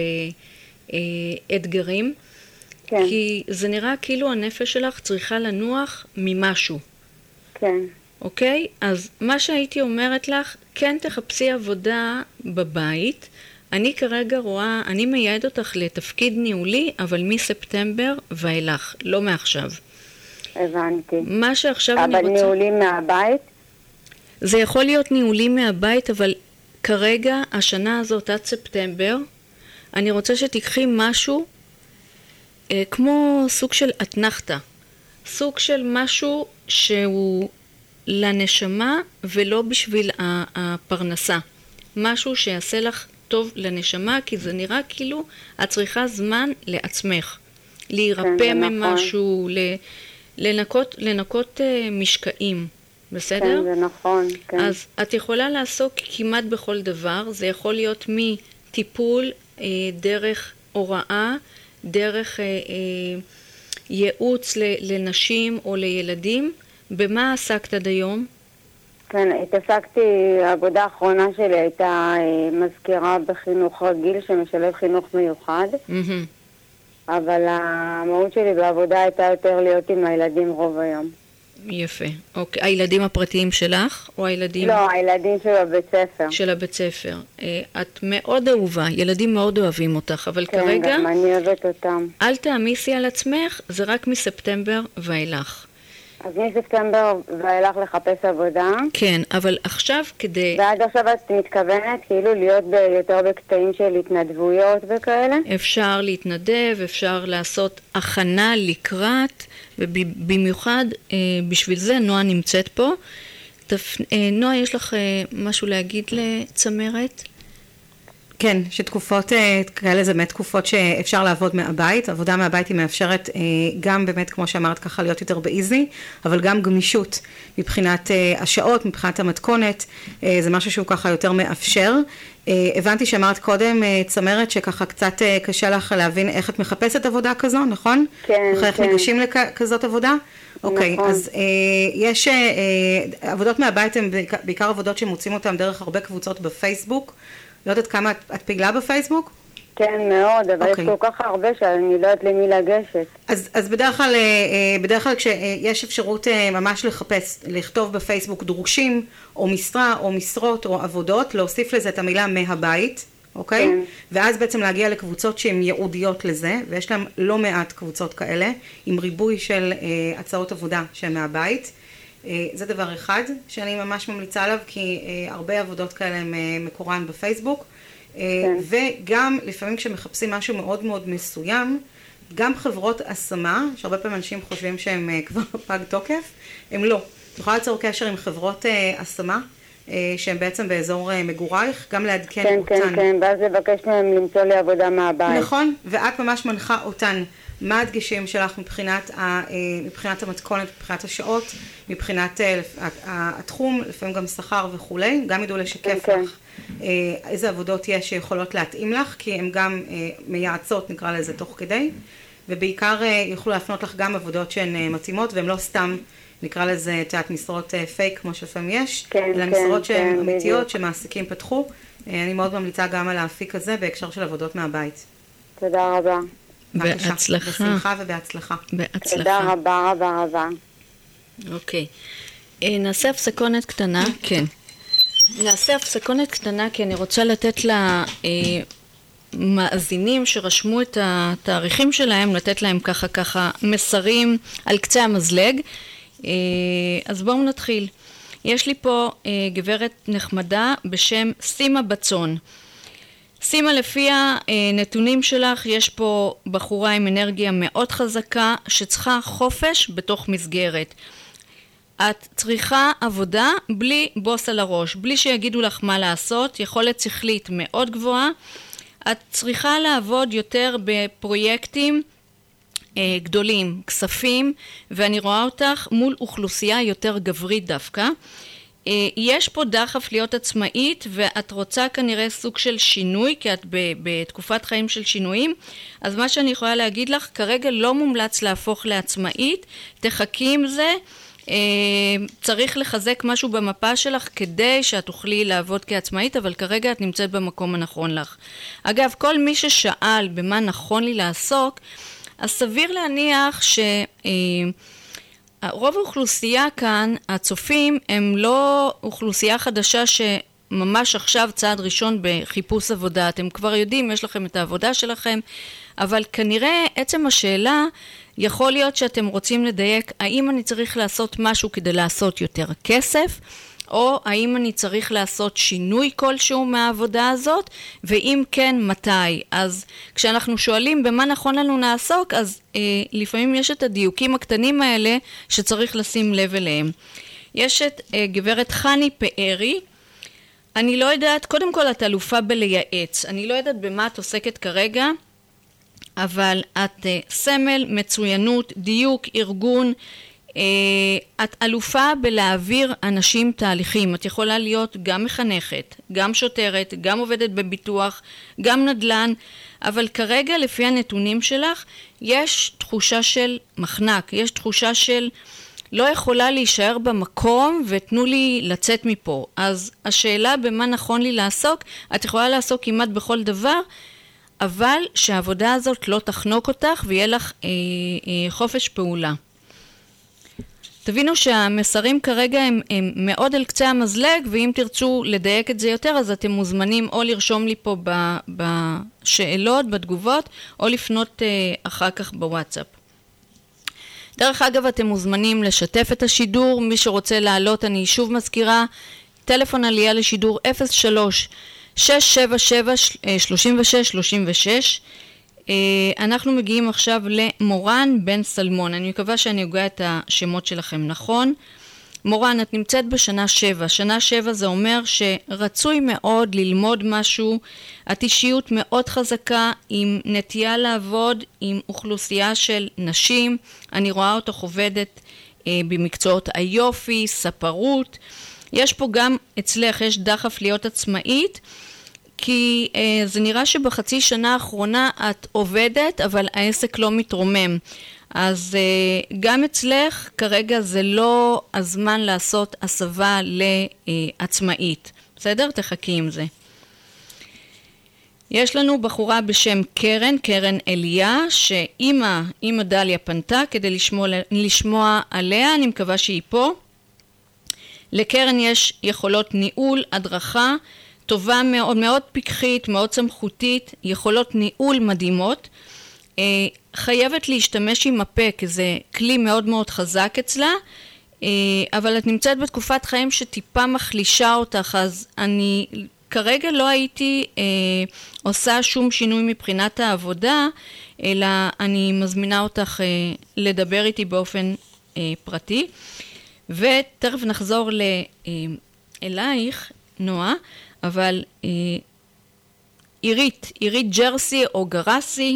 ואתגרים, כן. כי זה נראה כאילו הנפש שלך צריכה לנוח ממשהו. כן. אוקיי? אז מה שהייתי אומרת לך, כן תחפשי עבודה בבית. אני כרגע רואה, אני מייעד אותך לתפקיד ניהולי, אבל מספטמבר ואילך, לא מעכשיו. הבנתי. מה שעכשיו אני אבל רוצה... ניהולים מהבית? זה יכול להיות ניהולי מהבית, אבל כרגע, השנה הזאת עד ספטמבר, אני רוצה שתיקחי משהו אה, כמו סוג של אתנחתה. סוג של משהו שהוא לנשמה ולא בשביל הפרנסה. משהו שיעשה לך טוב לנשמה, כי זה נראה כאילו את צריכה זמן לעצמך. להירפא כן, ממשהו, ל- לנקות, לנקות אה, משקעים. בסדר? כן, זה נכון, כן. אז את יכולה לעסוק כמעט בכל דבר. זה יכול להיות מטיפול, אה, דרך הוראה, דרך אה, אה, ייעוץ לנשים או לילדים. במה עסקת עד היום? כן, התעסקתי, העבודה האחרונה שלי הייתה אה, מזכירה בחינוך רגיל שמשלב חינוך מיוחד, מהמם. אבל המהות שלי בעבודה הייתה יותר להיות עם הילדים רוב היום. יפה. אוקיי. הילדים הפרטיים שלך או הילדים לא, הילדים של הבית ספר. של הבית ספר? אה, את מאוד אהובה, ילדים מאוד אוהבים אותך, אבל כן, כרגע גם אני אוהבת אותם. אל תעמיסי על עצמך, זה רק מספטמבר ואילך. אז מספטמבר ואילך לחפש עבודה, כן, אבל עכשיו כדי... ועד עכשיו את מתכוונת כאילו להיות ב- יותר בקטעים של התנדבויות וכאלה? אפשר להתנדב, אפשר לעשות הכנה לקראת, ובמיוחד אה, בשביל זה נועה נמצאת פה. תפ... אה, נועה, יש לך אה, משהו להגיד לצמרת? כן, שתקופות אה, כאלה זה באמת תקופות שאפשר לעבוד מהבית. עבודה מהבית היא מאפשרת אה, גם באמת, כמו שאמרת, ככה להיות יותר באיזי, אבל גם גמישות מבחינת אה, השעות, מבחינת המתכונת. אה, זה משהו שהוא ככה יותר מאפשר. אה, הבנתי שאמרת קודם, אה, צמרת, שככה קצת אה, קשה לך להבין איך את מחפשת עבודה כזו, נכון? כן, איך כן. ניגשים לכזאת עבודה? אוקיי, נכון. אז אה, יש אה, אה, עבודות מהבית הן בעיקר, בעיקר עבודות שמוצאים אותן דרך הרבה קבוצות בפייסבוק. לא יודעת כמה את, את פעילה בפייסבוק? כן, מאוד, אבל אוקיי. יש כל כך הרבה שאני לא יודעת למי לגשת. אז, אז בדרך כלל, אה, בדרך כלל כשיש אפשרות אה, ממש לחפש, לכתוב בפייסבוק דרושים, או משרה, או משרות, או עבודות, להוסיף לזה את המילה מהבית, אוקיי? כן. ואז בעצם להגיע לקבוצות שהן ייעודיות לזה, ויש להם לא מעט קבוצות כאלה, עם ריבוי של אה, הצעות עבודה שהן מהבית. אה, זה דבר אחד שאני ממש ממליצה עליו, כי אה, הרבה עבודות כאלה הם אה, מקורן בפייסבוק. אה, וגם לפעמים כשמחפשים משהו מאוד מאוד מסוים, גם חברות השמה, שהרבה פעמים אנשים חושבים שהם אה, כבר פג תוקף, הם לא. את יכולה ליצור קשר עם חברות אה, השמה, שהם בעצם באזור מגורייך, גם לעדכן כן, אותן. כן, כן, ואז לבקש מהם למצוא לי עבודה מהבית. נכון, ואת ממש מנחה אותן. מה הדגשים שלך מבחינת, ה, מבחינת המתכונת, מבחינת השעות, מבחינת התחום, לפעמים גם שכר וכולי, גם ידעו לשקף כן, לך איזה עבודות יש שיכולות להתאים לך, כי הן גם מייעצות, נקרא לזה, תוך כדי, ובעיקר יוכלו להפנות לך גם עבודות שהן מתאימות, והן לא סתם, נקרא לזה, תעת משרות פייק, כמו שלפעמים יש, כן, אלא כן, משרות שהן כן, אמיתיות, בדיוק. שמעסיקים פתחו. אני מאוד ממליצה גם על האפיק הזה, בהקשר של עבודות מהבית. תודה רבה. בבקשה. בהצלחה. בשמחה ובהצלחה. בהצלחה. תודה רבה רבה רבה. אוקיי. אה, נעשה הפסקונת קטנה. כן. נעשה הפסקונת קטנה כי אני רוצה לתת למאזינים שרשמו את התאריכים שלהם, לתת להם ככה ככה מסרים על קצה המזלג. אה, אז בואו נתחיל. יש לי פה אה, גברת נחמדה בשם סימה בצון. שימה, לפי הנתונים שלך, יש פה בחורה עם אנרגיה מאוד חזקה שצריכה חופש בתוך מסגרת. את צריכה עבודה בלי בוס על הראש, בלי שיגידו לך מה לעשות, יכולת שכלית מאוד גבוהה. את צריכה לעבוד יותר בפרויקטים אה, גדולים, כספים, ואני רואה אותך מול אוכלוסייה יותר גברית דווקא. יש פה דחף להיות עצמאית, ואת רוצה כנראה סוג של שינוי, כי את בתקופת חיים של שינויים. אז מה שאני יכולה להגיד לך, כרגע לא מומלץ להפוך לעצמאית, תחכי עם זה. צריך לחזק משהו במפה שלך כדי שאת תוכלי לעבוד כעצמאית, אבל כרגע את נמצאת במקום הנכון לך. אגב, כל מי ששאל במה נכון לי לעסוק, אז סביר להניח ש... רוב האוכלוסייה כאן, הצופים, הם לא אוכלוסייה חדשה שממש עכשיו צעד ראשון בחיפוש עבודה. אתם כבר יודעים, יש לכם את העבודה שלכם, אבל כנראה עצם השאלה, יכול להיות שאתם רוצים לדייק, האם אני צריך לעשות משהו כדי לעשות יותר כסף, או האם אני צריך לעשות שינוי כלשהו מהעבודה הזאת, ואם כן, מתי? אז כשאנחנו שואלים במה נכון לנו נעסוק, אז אה, לפעמים יש את הדיוקים הקטנים האלה שצריך לשים לב אליהם. יש את אה, גברת חני פארי. אני לא יודעת, קודם כל את אלופה בלייעץ, אני לא יודעת במה את עוסקת כרגע, אבל את אה, סמל, מצוינות, דיוק, ארגון, את אלופה בלהעביר אנשים תהליכים. את יכולה להיות גם מחנכת, גם שוטרת, גם עובדת בביטוח, גם נדל"ן, אבל כרגע לפי הנתונים שלך יש תחושה של מחנק, יש תחושה של לא יכולה להישאר במקום ותנו לי לצאת מפה. אז השאלה במה נכון לי לעסוק, את יכולה לעסוק כמעט בכל דבר, אבל שהעבודה הזאת לא תחנוק אותך ויהיה לך אה, אה, חופש פעולה. תבינו שהמסרים כרגע הם, הם מאוד על קצה המזלג, ואם תרצו לדייק את זה יותר, אז אתם מוזמנים או לרשום לי פה ב, בשאלות, בתגובות, או לפנות אה, אחר כך בוואטסאפ. דרך אגב, אתם מוזמנים לשתף את השידור. מי שרוצה לעלות, אני שוב מזכירה, טלפון עלייה לשידור אפס שלוש שש שבע שבע שלושים ושש שלושים ושש. אנחנו מגיעים עכשיו למורן בן סלמון. אני מקווה שאני אוגע את השמות שלכם נכון. מורן, את נמצאת בשנה שבע. שנה שבע זה אומר שרצוי מאוד ללמוד משהו. את אישיות מאוד חזקה עם נטייה לעבוד עם אוכלוסייה של נשים. אני רואה אותך עובדת אה, במקצועות היופי, ספרות. יש פה גם אצלך, יש דחף להיות עצמאית. כי אה, זה נראה שבחצי שנה האחרונה את עובדת, אבל העסק לא מתרומם. אז אה, גם אצלך כרגע זה לא הזמן לעשות הסבה לעצמאית. בסדר? תחכי עם זה. יש לנו בחורה בשם קרן, קרן אליה, שאמא, אמא דליה פנתה כדי לשמוע, לשמוע עליה, אני מקווה שהיא פה. לקרן יש יכולות ניהול, הדרכה, טובה מאוד, מאוד פיקחית, מאוד סמכותית, יכולות ניהול מדהימות. אה, חייבת להשתמש עם הפה, כי זה כלי מאוד מאוד חזק אצלה, אה, אבל את נמצאת בתקופת חיים שטיפה מחלישה אותך, אז אני כרגע לא הייתי אה, עושה שום שינוי מבחינת העבודה, אלא אני מזמינה אותך אה, לדבר איתי באופן אה, פרטי, ותכף נחזור ל... אה, אלייך, נועה, אבל אה, עירית, עירית ג'רסי או גרסי,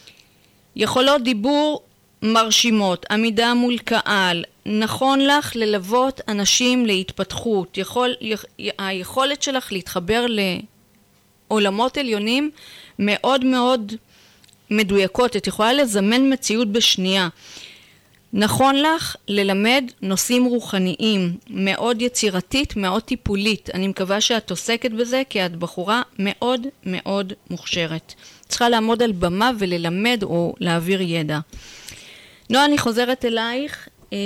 יכולות דיבור מרשימות, עמידה מול קהל, נכון לך ללוות אנשים להתפתחות, יכול, היכולת שלך להתחבר לעולמות עליונים מאוד מאוד מדויקות, את יכולה לזמן מציאות בשנייה. נכון לך ללמד נושאים רוחניים, מאוד יצירתית, מאוד טיפולית. אני מקווה שאת עוסקת בזה, כי את בחורה מאוד מאוד מוכשרת. צריכה לעמוד על במה וללמד או להעביר ידע. נועה, אני חוזרת אלייך.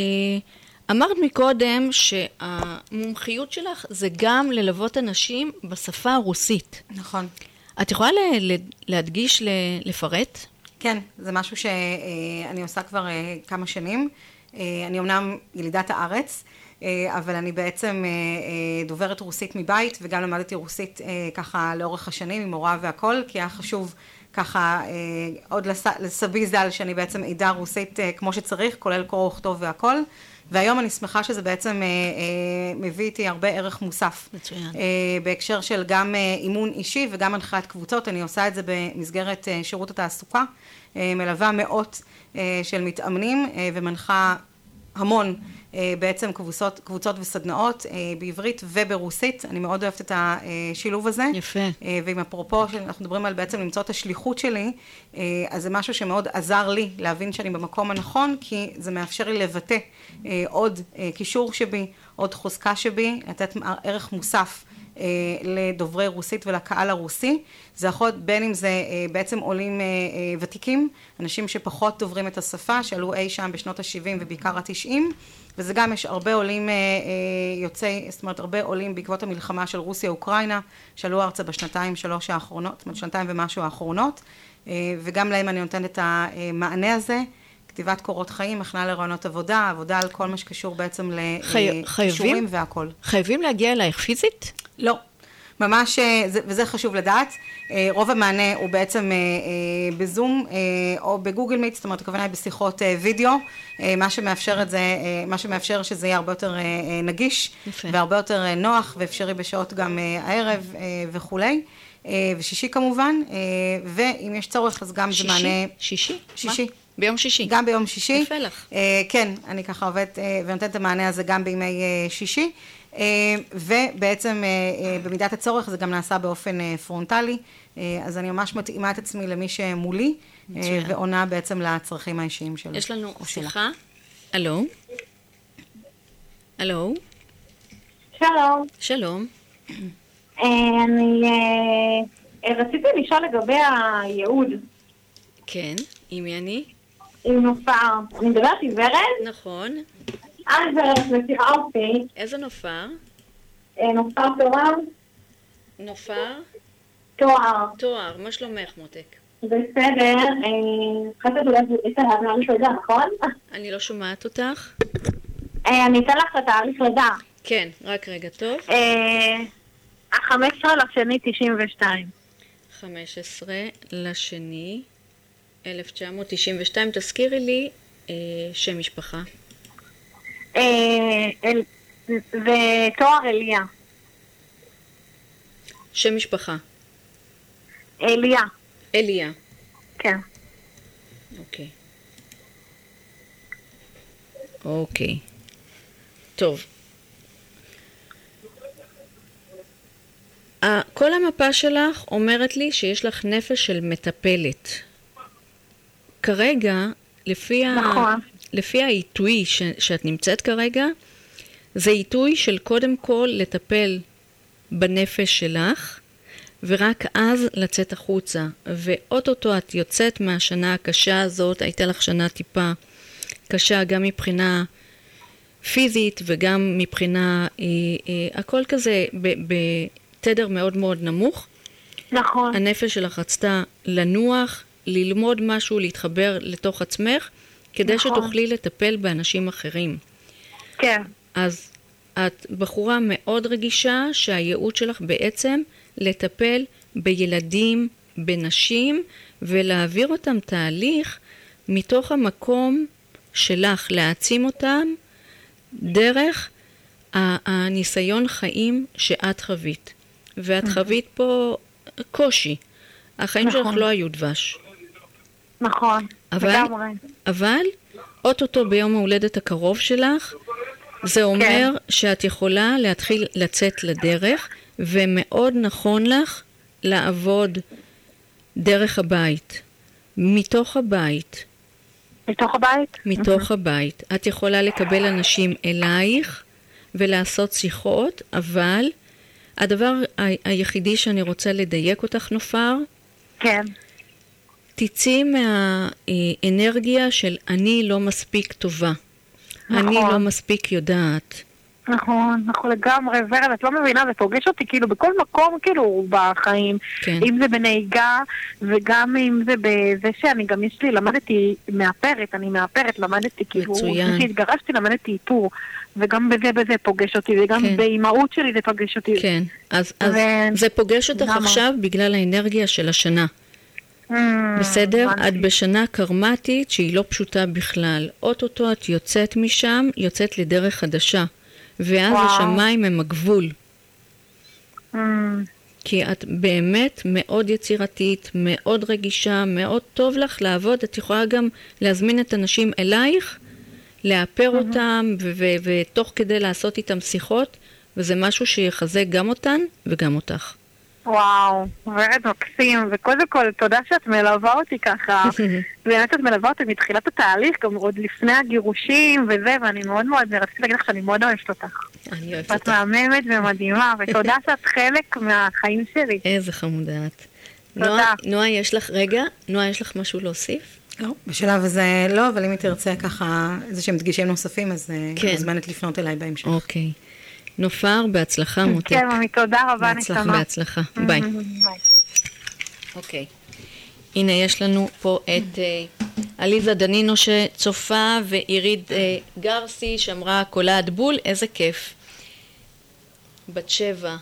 אמרת מקודם שהמומחיות שלך זה גם ללוות אנשים בשפה הרוסית. נכון. את יכולה להדגיש, לפרט? כן, זה משהו שאני עושה כבר כמה שנים. אני אומנם ילידת הארץ, אבל אני בעצם דוברת רוסית מבית, וגם למדתי רוסית ככה לאורך השנים עם מורה והכל, כי היה חשוב ככה עוד לסבי ז"ל שאני בעצם עדה רוסית כמו שצריך, כולל קורא וכתוב והכל. והיום אני שמחה שזה בעצם מביא איתי הרבה ערך מוסף. מצוין. בהקשר של גם אימון אישי וגם הנחיית קבוצות. אני עושה את זה במסגרת שירות התעסוקה. מלווה מאות של מתאמנים ומנחה המון בעצם קבוצות, קבוצות וסדנאות בעברית וברוסית. אני מאוד אוהבת את השילוב הזה. יפה. ועם אפרופו שאנחנו מדברים על בעצם למצוא את השליחות שלי, אז זה משהו שמאוד עזר לי להבין שאני במקום הנכון, כי זה מאפשר לי לבטא עוד קישור שבי, עוד חוזקה שבי, לתת ערך מוסף לדוברי רוסית ולקהל הרוסי. זה יכול בין אם זה בעצם עולים ותיקים, אנשים שפחות דוברים את השפה, שעלו אי שם בשנות ה-שבעים ובעיקר ה-תשעים, וזה גם יש הרבה עולים יוצאי, זאת אומרת הרבה עולים בעקבות המלחמה של רוסיה-אוקראינה, שעלו ארצה בשנתיים שלוש האחרונות, זאת אומרת שנתיים ומשהו האחרונות, וגם להם אני נותנת את המענה הזה, כתיבת קורות חיים, הכנה לרעיונות עבודה, עבודה על כל מה שקשור בעצם לכישורים והכל. חייבים להגיע אלייך פיזית? לא. ממש, וזה חשוב לדעת, רוב המענה הוא בעצם בזום או בגוגל מיט, זאת אומרת, הכוונה היא בשיחות וידאו, מה שמאפשר את זה, מה שמאפשר שזה יהיה הרבה יותר נגיש, יפה. והרבה יותר נוח, ואפשרי בשעות גם הערב וכולי, ושישי כמובן, ואם יש צורך אז גם שישי? זה מענה... שישי? שישי. מה? ביום שישי? גם ביום שישי. יפה לך. כן, אני ככה עובדת ונותנת את המענה הזה גם בימי שישי. ובעצם במידת הצורך זה גם נעשה באופן פרונטלי, אז אני ממש מתאימה את עצמי למי שמולי, ועונה בעצם לצרכים האישיים שלו. יש לנו שיחה. אלו? אלו? שלום. שלום. אני רציתי לשאול לגבי הייעוד. כן, עם מי אני? עם נופר. אני מדברת עם ורד? נכון. אה, ורד, מכירה אותי. איזה נופר? נופר תואר. נופר? תואר. תואר, מה שלומך מותק? בסדר, חשבת אולי את התאריך לידה, נכון? אני לא שומעת אותך. אני אתן לך את התאריך לידה. כן, רק רגע טוב. ה-חמישה עשר לשני תשעים ושתיים. חמישה עשר לשני אלף תשע מאות תשעים ושתיים, תזכירי לי שם משפחה. ותואר אליה. שם משפחה. אליה. אליה. כן. אוקיי. אוקיי. טוב. כל המפה שלך אומרת לי שיש לך נפש של מטפלת. כרגע, לפי נכון. ה... לפי העיתוי ש... שאת נמצאת כרגע, זה עיתוי של קודם כל לטפל בנפש שלך, ורק אז לצאת החוצה. ואוטוטו את יוצאת מהשנה הקשה הזאת, הייתה לך שנה טיפה קשה גם מבחינה פיזית וגם מבחינה, אה, אה, הכל כזה ב... בתדר מאוד מאוד נמוך. נכון. הנפש שלך רצתה לנוח, ללמוד משהו, להתחבר לתוך עצמך, כדי נכון. שתוכלי לטפל באנשים אחרים. כן. אז את בחורה מאוד רגישה שהייעוד שלך בעצם לטפל בילדים, בנשים, ולהעביר אותם תהליך מתוך המקום שלך, להעצים אותם דרך הניסיון חיים שאת חווית, ואת חווית פה קושי. החיים שלך לא היו דבש. נכון, לגמרי. אבל, אוטוטו ביום ההולדת הקרוב שלך, זה אומר שאת יכולה להתחיל לצאת לדרך, ומאוד נכון לך לעבוד דרך הבית, מתוך הבית. מתוך הבית? מתוך הבית. את יכולה לקבל אנשים אלייך ולעשות שיחות, אבל הדבר ה- היחידי שאני רוצה לדייק אותך, נופר, כן. תצאי מהאנרגיה של אני לא מספיק טובה. נכון. אני לא מספיק יודעת. נכון, נכון לגמרי, ורד, את לא מבינה, זה פוגש אותי כאילו בכל מקום כאילו בחיים, כן. אם זה בנהיגה, וגם אם זה בזה שאני גם יש לי, למדתי מאפרת, אני מאפרת, למדתי כאילו, מצוין. כשהתגרשתי למדתי איפור, וגם בזה בזה פוגש אותי, וגם כן. באימהות שלי זה פוגש אותי. כן, אז, אז ו... זה פוגש אותך למה? עכשיו בגלל האנרגיה של השנה. Mm, בסדר? הבנתי. את בשנה קרמטית שהיא לא פשוטה בכלל. אוטוטו את יוצאת משם, יוצאת לדרך חדשה. ואז וואו. השמיים הם הגבול. Mm, כי את באמת מאוד יצירתית, מאוד רגישה, מאוד טוב לך לעבוד. את יכולה גם להזמין את אנשים אלייך, לאפר Mm-hmm. אותם, ו- ו- ותוך כדי לעשות איתם שיחות, וזה משהו שיחזק גם אותן וגם אותך. וואו, ורד מקסים, וקודם כל תודה שאת מלווה אותי ככה, באמת את מלווה אותי מתחילת התהליך, גם עוד לפני הגירושים וזה, ואני מאוד מאוד, רציתי להגיד לך שאני מאוד אוהבת אותך. אני אוהבת את אותך. מהממת ומדהימה, ותודה שאת חלק מהחיים שלי. איזה חמודה את. תודה. נועה, נועה, יש לך, רגע, נועה, יש לך משהו להוסיף? לא, בשלב הזה לא, אבל אם היא תרצה ככה איזה שהם דגשים נוספים, אז כן. מוזמנת לפנות אליי בהמשך. אוקיי. נופר, בהצלחה מותק. כן, ממי, תודה רבה, בהצלחה, נשמה. בהצלחה. ביי. ביי. אוקיי. הנה, יש לנו פה את אה, עליזה דנינו שצופה, ועירית אה, גרסי שאמרה קולה עד בול, איזה כיף. בת שבע.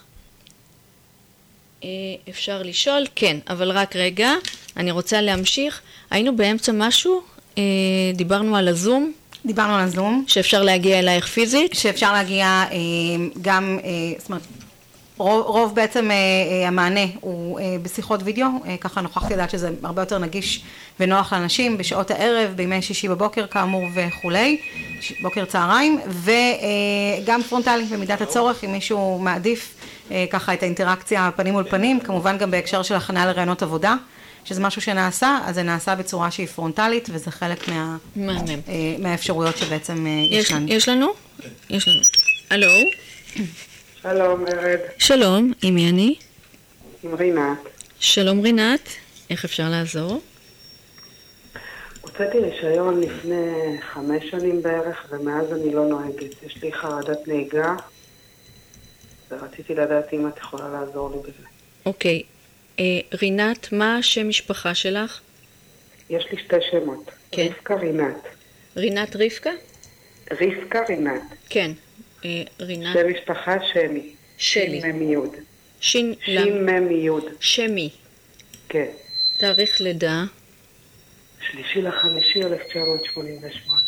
אה, אפשר לשאול? כן, אבל רק רגע, אני רוצה להמשיך. היינו באמצע משהו, אה, דיברנו על הזום. דיברנו על הזום. שאפשר להגיע אלייך פיזית? שאפשר להגיע אה, גם, אה, זאת אומרת, רוב, רוב בעצם אה, אה, המענה הוא אה, בשיחות וידאו, אה, ככה נוכחתי לדעת שזה הרבה יותר נגיש ונוח לאנשים בשעות הערב, בימי שישי בבוקר כאמור וכולי, בוקר צהריים, וגם פרונטלי במידת הצורך, אם מישהו מעדיף אה, ככה את האינטראקציה פנים מול פנים, כמובן גם בהקשר של הכנה לרעיונות עבודה, שזה משהו שנעשה, אז זה נעשה בצורה שהיא פרונטלית, וזה חלק מה, אה, מהאפשרויות שבעצם אה, יש, ישנן. יש לנו? יש לנו. הלו? שלום, ורד. שלום, עם מי אני? עם רינת. שלום רינת, איך אפשר לעזור? הוצאתי רישיון לפני חמש שנים בערך, ומאז אני לא נוהגת. יש לי חרדת נהיגה, ורציתי לדעת אם את יכולה לעזור לי בזה. אוקיי. אה, רינת, מה השם משפחה שלך? יש לי שתי שמות. כן. רבקה רינת. רינת רבקה? רבקה רינת. כן. אה, רינת. שם משפחה שלי. שלי. שין ממיוד. שין שין ממיוד. שמי. כן. תאריך לידה? שלישי לחמישי אלף תשע מאות שמונים ושמונה.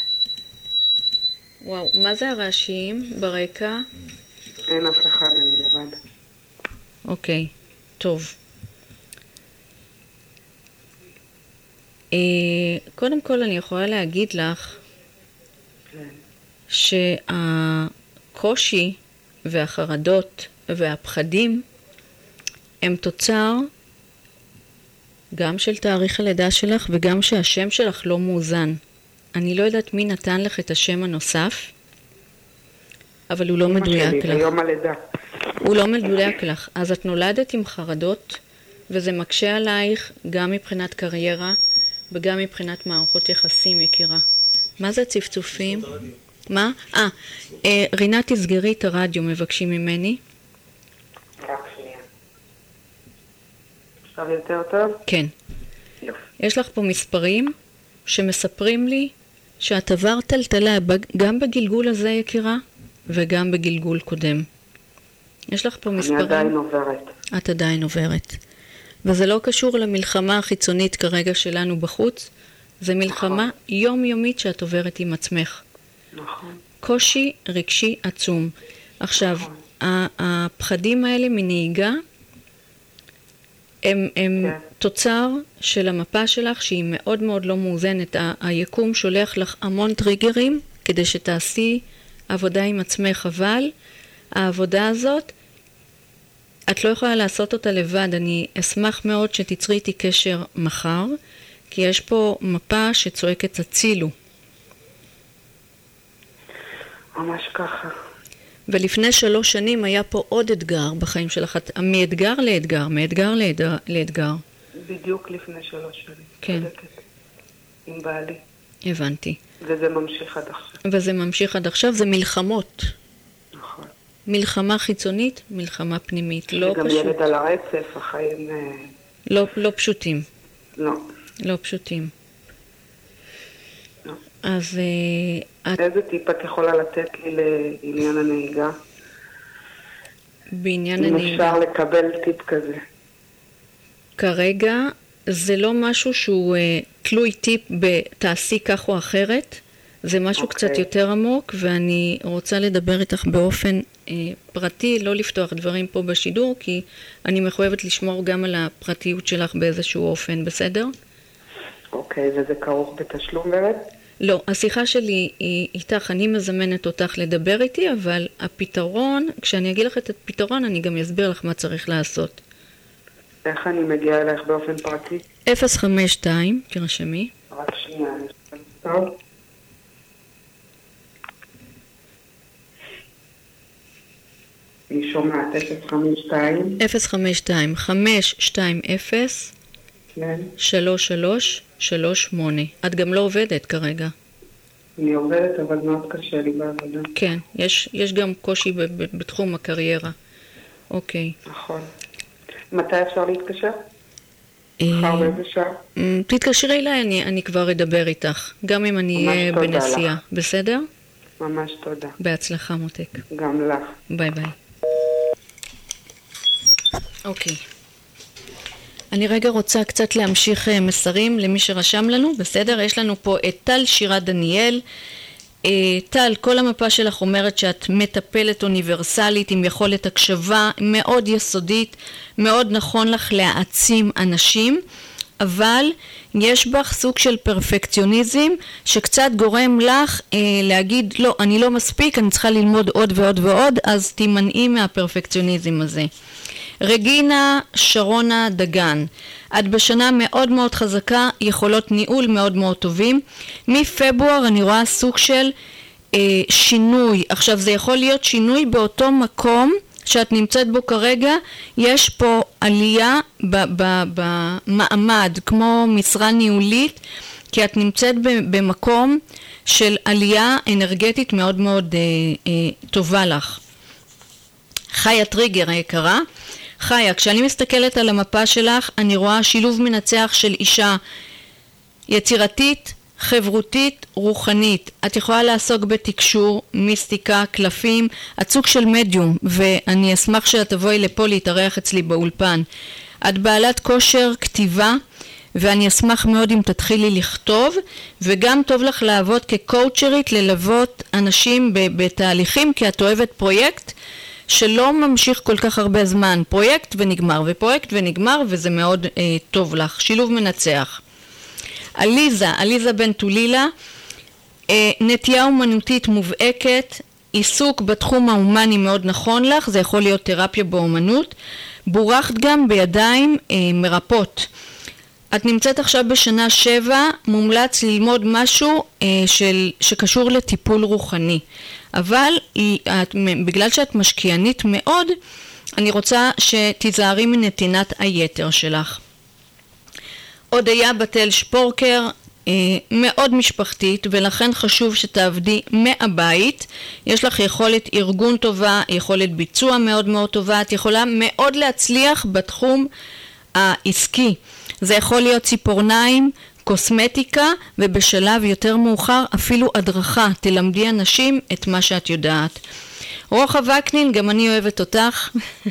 וואו, מה זה הרעשים ברקע? אין אף אחד, אני לבד. אוקיי, טוב. אה, קודם כל אני יכולה להגיד לך שהקושי והחרדות והפחדים הם תוצר גם של תאריך הלידה שלך וגם שהשם שלך לא מאוזן. אני לא יודעת מי נתן לך את השם הנוסף, אבל הוא לא מדויק לך. ביום הלידה. הוא לא מדויק לך. אז את נולדת עם חרדות, וזה מקשה עלייך גם מבחינת קריירה וגם מבחינת מערכות יחסים, יקירה. מה זה צפצופים? מה? אה, אה, רינת, תסגרי את הרדיו, מבקשים ממני. רק שנייה. עכשיו יותר טוב? כן. יופי. יש לך פה מספרים שמספרים לי שאת עברת טלטלה גם בגלגול הזה, יקירה, וגם בגלגול קודם. יש לך פה מספרים? אני עדיין עוברת. את עדיין עוברת. וזה לא קשור למלחמה החיצונית כרגע שלנו בחוץ, זה מלחמה יומיומית שאת עוברת עם עצמך. נכון. קושי רגשי עצום. עכשיו, הפחדים האלה מנהיגה, הם, הם כן. תוצר של המפה שלך שהיא מאוד מאוד לא מאוזנת. ה- היקום שולח לך המון טריגרים כדי שתעשי עבודה עם עצמך, אבל העבודה הזאת, את לא יכולה לעשות אותה לבד. אני אשמח מאוד שתצרי איתי קשר מחר, כי יש פה מפה שצועקת הצילו. ממש ככה. ולפני שלוש שנים היה פה עוד אתגר בחיים שלך, מאתגר לאתגר, מאתגר לאתגר, לאתגר. בדיוק לפני שלוש שנים. כן. צודקת. עם בעלי. הבנתי. וזה ממשיך עד עכשיו. וזה ממשיך עד עכשיו, זה מלחמות. נכון. מלחמה חיצונית, מלחמה פנימית, לא גם פשוט. ילד על הרצף, החיים... לא, לא פשוטים. לא. לא פשוטים. לא. אז... את... איזה טיפ את יכולה לתת לי לעניין הנהיגה? בעניין אם הנהיגה. אפשר לקבל טיפ כזה. כרגע זה לא משהו שהוא uh, תלוי טיפ בתעשי כך או אחרת. זה משהו okay. קצת יותר עמוק, ואני רוצה לדבר איתך באופן uh, פרטי, לא לפתוח דברים פה בשידור, כי אני מחויבת לשמור גם על הפרטיות שלך באיזשהו אופן, בסדר? אוקיי, okay, וזה כרוך בתשלום באמת? לא, השיחה שלי היא איתך, אני מזמנת אותך לדבר איתי, אבל הפתרון, כשאני אגיד לך את הפתרון, אני גם אסביר לך מה צריך לעשות. איך אני מגיעה אלייך באופן פרטי? אפס חמש שתיים, תרשמי. רק שנייה, אני טוב. אני שומעת, אפס חמש שתיים. אפס חמש שתיים, חמש שתיים אפס. כן. שלוש שלוש שלוש שמונה. את גם לא עובדת כרגע. אני עובדת, אבל מאוד קשה לי בעבודה. כן, יש, יש גם קושי ב, ב, בתחום הקריירה. אוקיי. נכון. מתי אפשר להתקשר? מחר באיזה שעה? תתקשרי אליי, אני, אני כבר אדבר איתך. גם אם אני אהיה בנסיעה. בסדר? ממש תודה. בהצלחה מותק. גם לך. ביי ביי. אוקיי. אני רגע רוצה קצת להמשיך מסרים למי שרשם לנו, בסדר? יש לנו פה את טל שירה דניאל. טל, כל המפה שלך אומרת שאת מטפלת אוניברסלית עם יכולת הקשבה מאוד יסודית, מאוד נכון לך להעצים אנשים, אבל יש בך סוג של פרפקציוניזם שקצת גורם לך אה, להגיד, לא, אני לא מספיק, אני צריכה ללמוד עוד ועוד ועוד, אז תימנעי מהפרפקציוניזם הזה. רגינה שרונה דגן, את בשנה מאוד מאוד חזקה, יכולות ניהול מאוד מאוד טובים. מפברואר אני רואה סוג של אה, שינוי. עכשיו זה יכול להיות שינוי באותו מקום שאת נמצאת בו כרגע, יש פה עלייה במעמד, כמו משרה ניהולית, כי את נמצאת במקום של עלייה אנרגטית מאוד מאוד אה, אה, טובה לך. חיה טריגר היקרה, חיה, כשאני מסתכלת על המפה שלך, אני רואה שילוב מנצח של אישה יצירתית, חברותית, רוחנית. את יכולה לעסוק בתקשור, מיסטיקה, קלפים, את סוג של מדיום, ואני אשמח שאת תבואי לפה להתארח אצלי באולפן. את בעלת כושר כתיבה, ואני אשמח מאוד אם תתחילי לכתוב, וגם טוב לך לעבוד כקואוצ'רית, ללוות אנשים בתהליכים, כי את אוהבת פרויקט, שלא ממשיך כל כך הרבה זמן, פרויקט ונגמר, ופרויקט ונגמר, וזה מאוד אה, טוב לך, שילוב מנצח. עליזה, עליזה בן טולילה, אה, נטייה אומנותית מובהקת, עיסוק בתחום האומני מאוד נכון לך, זה יכול להיות תרפיה באומנות, בורחת גם בידיים אה, מרפות. את נמצאת עכשיו בשנה שבע, מומלץ ללמוד משהו אה, של, שקשור לטיפול רוחני. אבל את, בגלל שאת משקיענית מאוד, אני רוצה שתיזהרי מנתינת היתר שלך. הודיה בתל שפורקר, אה, מאוד משפחתית, ולכן חשוב שתעבדי מהבית. יש לך יכולת ארגון טובה, יכולת ביצוע מאוד מאוד טובה, את יכולה מאוד להצליח בתחום העסקי. זה יכול להיות ציפורניים, קוסמטיקה, ובשלב יותר מאוחר אפילו הדרכה, תלמדי אנשים את מה שאת יודעת. רוחה וקנין, גם אני אוהבת אותך.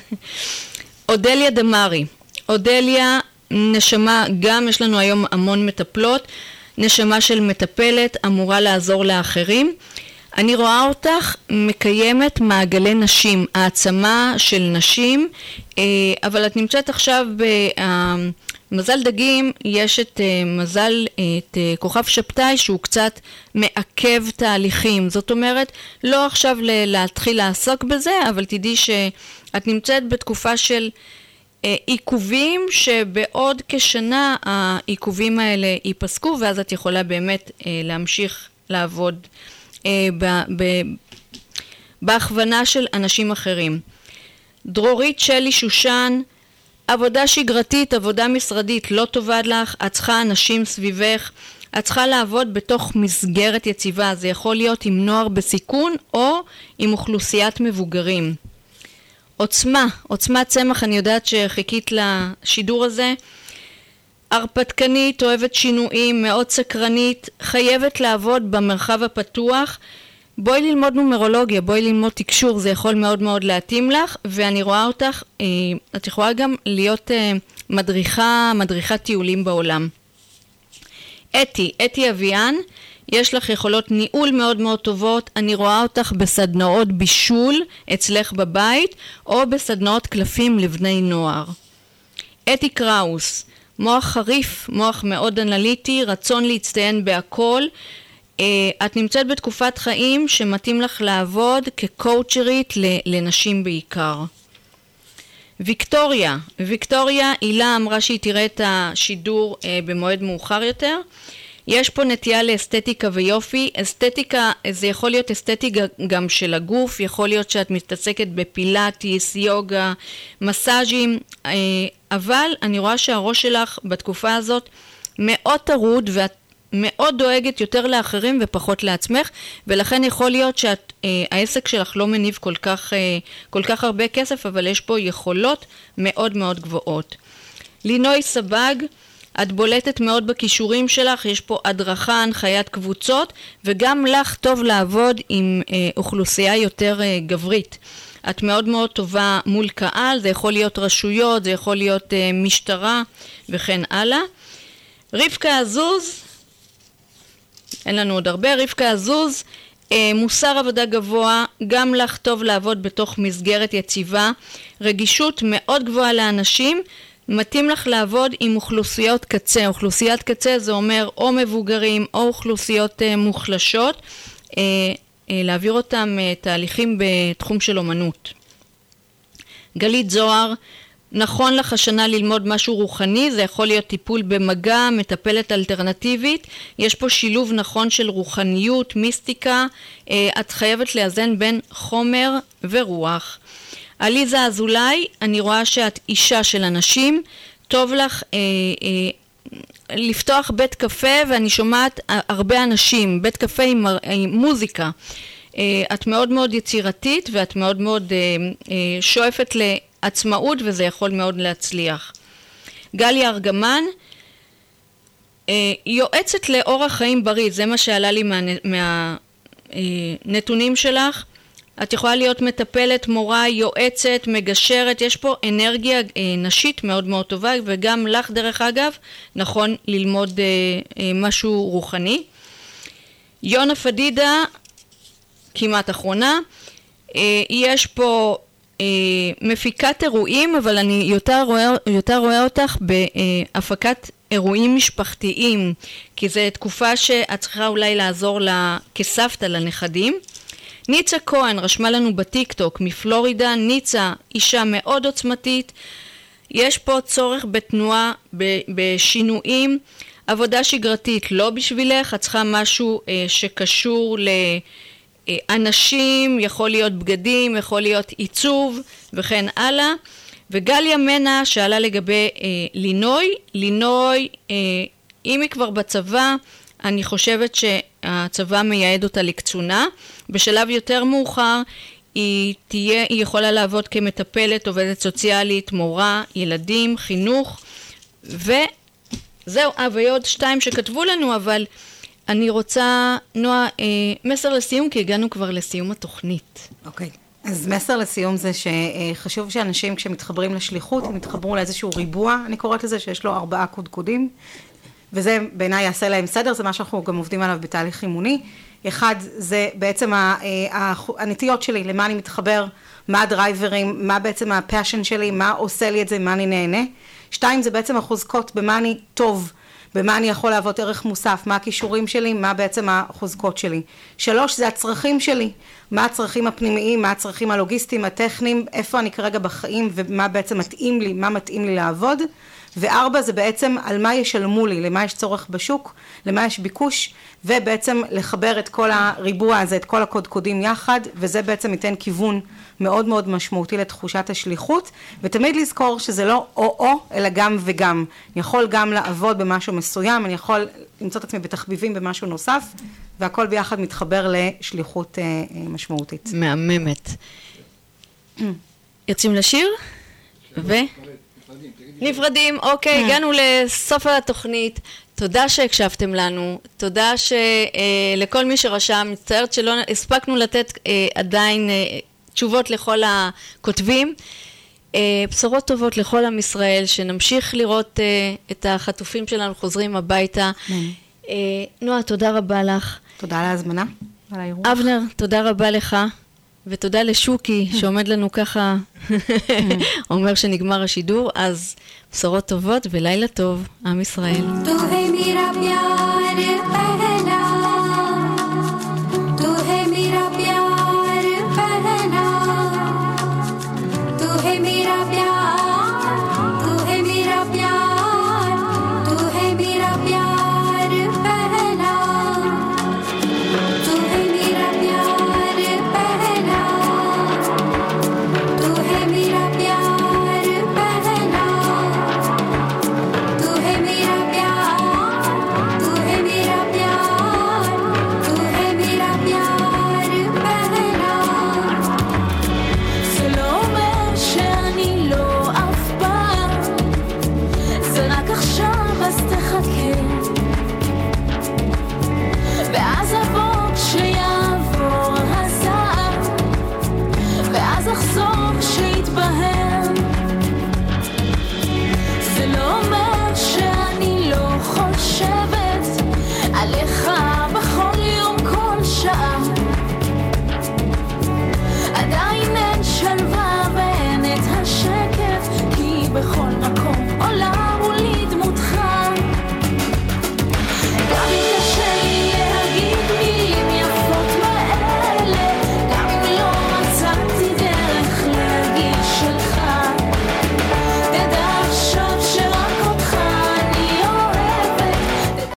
אודליה דמרי, אודליה נשמה, גם יש לנו היום המון מטפלות, נשמה של מטפלת, אמורה לעזור לאחרים. אני רואה אותך מקיימת מעגלי נשים, העצמה של נשים, אבל את נמצאת עכשיו במזל דגים, יש את מזל, את כוכב שבתאי שהוא קצת מעכב תהליכים, זאת אומרת לא עכשיו להתחיל לעסוק בזה, אבל תדעי שאת נמצאת בתקופה של עיכובים שבעוד כשנה העיכובים האלה ייפסקו, ואז את יכולה באמת להמשיך לעבוד בהכוונה של אנשים אחרים. דרורית שלי שושן, עבודה שגרתית, עבודה משרדית לא טובה לך, את צריכה אנשים סביבך, את צריכה לעבוד בתוך מסגרת יציבה, זה יכול להיות עם נוער בסיכון או עם אוכלוסיית מבוגרים. עוצמה, עוצמה צמח, אני יודעת שחיכית לשידור הזה, הרפתקנית, אוהבת שינויים, מאוד סקרנית, חייבת לעבוד במרחב הפתוח. בואי ללמוד נומרולוגיה, בואי ללמוד תקשור, זה יכול מאוד מאוד להתאים לך, ואני רואה אותך, את יכולה גם להיות מדריכה, מדריכת טיולים בעולם. אתי, אתי אביאן, יש לך יכולות ניהול מאוד מאוד טובות, אני רואה אותך בסדנאות בישול אצלך בבית, או בסדנאות קלפים לבני נוער. אתי קראוס, מוח חריף, מוח מאוד אנליטי, רצון להצטיין בהכל, את נמצאת בתקופת חיים שמתאים לך לעבוד כקואוצ'רית לנשים בעיקר. ויקטוריה, ויקטוריה, הילה אמרה שהיא תראה את השידור במועד מאוחר יותר. יש פה נטייה לאסתטיקה ויופי, אסתטיקה זה יכול להיות אסתטיקה גם של הגוף, יכול להיות שאת מתעסקת בפילאטיס, יוגה, מסאז'ים, אבל אני רואה שהראש שלך בתקופה הזאת מאוד טרוד ואת מאוד דואגת יותר לאחרים ופחות לעצמך, ולכן יכול להיות שהעסק שלך לא מניב כל כך, כל כך הרבה כסף, אבל יש פה יכולות מאוד מאוד גבוהות. לינוי סבג, את בולטת מאוד בכישורים שלך, יש פה הדרכה, הנחיית קבוצות, וגם לך טוב לעבוד עם אוכלוסייה יותר גברית. את מאוד מאוד טובה מול קהל, זה יכול להיות רשויות, זה יכול להיות משטרה וכן הלאה. רבקה עזוז, אין לנו עוד הרבה, רבקה עזוז, מוסר עבודה גבוה, גם לך טוב לעבוד בתוך מסגרת יציבה, רגישות מאוד גבוהה לאנשים, מתאים לך לעבוד עם אוכלוסיות קצה. אוכלוסיית קצה זה אומר או מבוגרים או אוכלוסיות מוחלשות, להעביר אותם תהליכים בתחום של אומנות. גלית זוהר, נכון לך השנה ללמוד משהו רוחני, זה יכול להיות טיפול במגע, מטפלת אלטרנטיבית, יש פה שילוב נכון של רוחניות, מיסטיקה, את חייבת לאזן בין חומר ורוח. עליזה אזולאי, אני רואה שאת אישה של אנשים, טוב לך אה, אה, לפתוח בית קפה, ואני שומעת הרבה אנשים, בית קפה עם, עם מוזיקה. אה, את מאוד מאוד יצירתית ואת מאוד מאוד אה, אה, שואפת לעצמאות, וזה יכול מאוד להצליח. גליה ארגמן, אה, יועצת לאורח חיים בריא, זה מה שעלה לי מהנתונים מה, אה, שלך. את יכולה להיות מטפלת, מורה, יועצת, מגשרת, יש פה אנרגיה אה, נשית מאוד מאוד טובה, וגם לך דרך אגב, נכון ללמוד אה, אה, משהו רוחני. יונה פדידה, כמעט אחרונה, אה, יש פה אה, מפיקת אירועים, אבל אני יותר רואה, יותר רואה אותך בהפקת אירועים משפחתיים, כי זו תקופה שאת צריכה אולי לעזור לה כסבתא לנכדים. ניצה כהן רשמה לנו בטיקטוק מפלורידה, ניצה אישה מאוד עוצמתית, יש פה צורך בתנועה, בשינויים, עבודה שגרתית לא בשבילך, את צריכה משהו אה, שקשור לאנשים, יכול להיות בגדים, יכול להיות עיצוב וכן הלאה. וגליה מנה שאלה לגבי אה, לינוי, לינוי אה, אם היא כבר בצבא, אני חושבת שהצבא מייעד אותה לקצונה, בשלב יותר מאוחר היא תהיה, היא יכולה לעבוד כמטפלת, עובדת סוציאלית, מורה, ילדים, חינוך, וזהו, אה, ויש עוד שתיים שכתבו לנו, אבל אני רוצה, נועה, אה, מסר לסיום, כי הגענו כבר לסיום התוכנית. אוקיי. אז מסר לסיום זה שחשוב שאנשים כשמתחברים לשליחות, הם יתחברו לאיזשהו ריבוע, אני קוראת לזה שיש לו ארבעה קודקודים, וזה בעיניי יעשה להם סדר, זה מה שאנחנו גם עובדים עליו בתהליך אימוני. אחד, זה בעצם הנטיות שלי, למה אני מתחבר, מה הדרייברים, מה בעצם הפאשן שלי, מה עושה לי את זה, מה אני נהנה. שתיים, זה בעצם החוזקות, במה אני טוב, במה אני יכול להוות ערך מוסף, מה הכישורים שלי, מה בעצם החוזקות שלי. שלוש, זה הצרכים שלי, מה הצרכים הפנימיים, מה הצרכים הלוגיסטיים, הטכניים, איפה אני כרגע בחיים ומה בעצם מתאים לי, מה מתאים לי לעבוד. וארבע, זה בעצם על מה ישלמו לי, למה יש צורך בשוק, למה יש ביקוש, ובעצם לחבר את כל הריבוע הזה, את כל הקודקודים יחד, וזה בעצם ייתן כיוון מאוד מאוד משמעותי לתחושת השליחות, ותמיד לזכור שזה לא או-או, אלא גם וגם. אני יכול גם לעבוד במשהו מסוים, אני יכול למצוא את עצמי בתחביבים במשהו נוסף, והכל ביחד מתחבר לשליחות אה, משמעותית. מהממת. יוצאים לשיר? ו... נפרדים, אוקיי, הגענו לסוף התוכנית. תודה שהקשבתם לנו, תודה שלכל מי שרשם, מצטערת שלא הספקנו לתת עדיין תשובות לכל הכותבים. בשורות טובות לכל עם ישראל, שנמשיך לראות את החטופים שלנו חוזרים הביתה. נועה, תודה רבה לך. תודה על ההזמנה, על האירוח. אבנר, תודה רבה לך. ותודה לשוקי שעומד לנו ככה, אומר שנגמר השידור, אז בשורות טובות ולילה טוב, עם ישראל.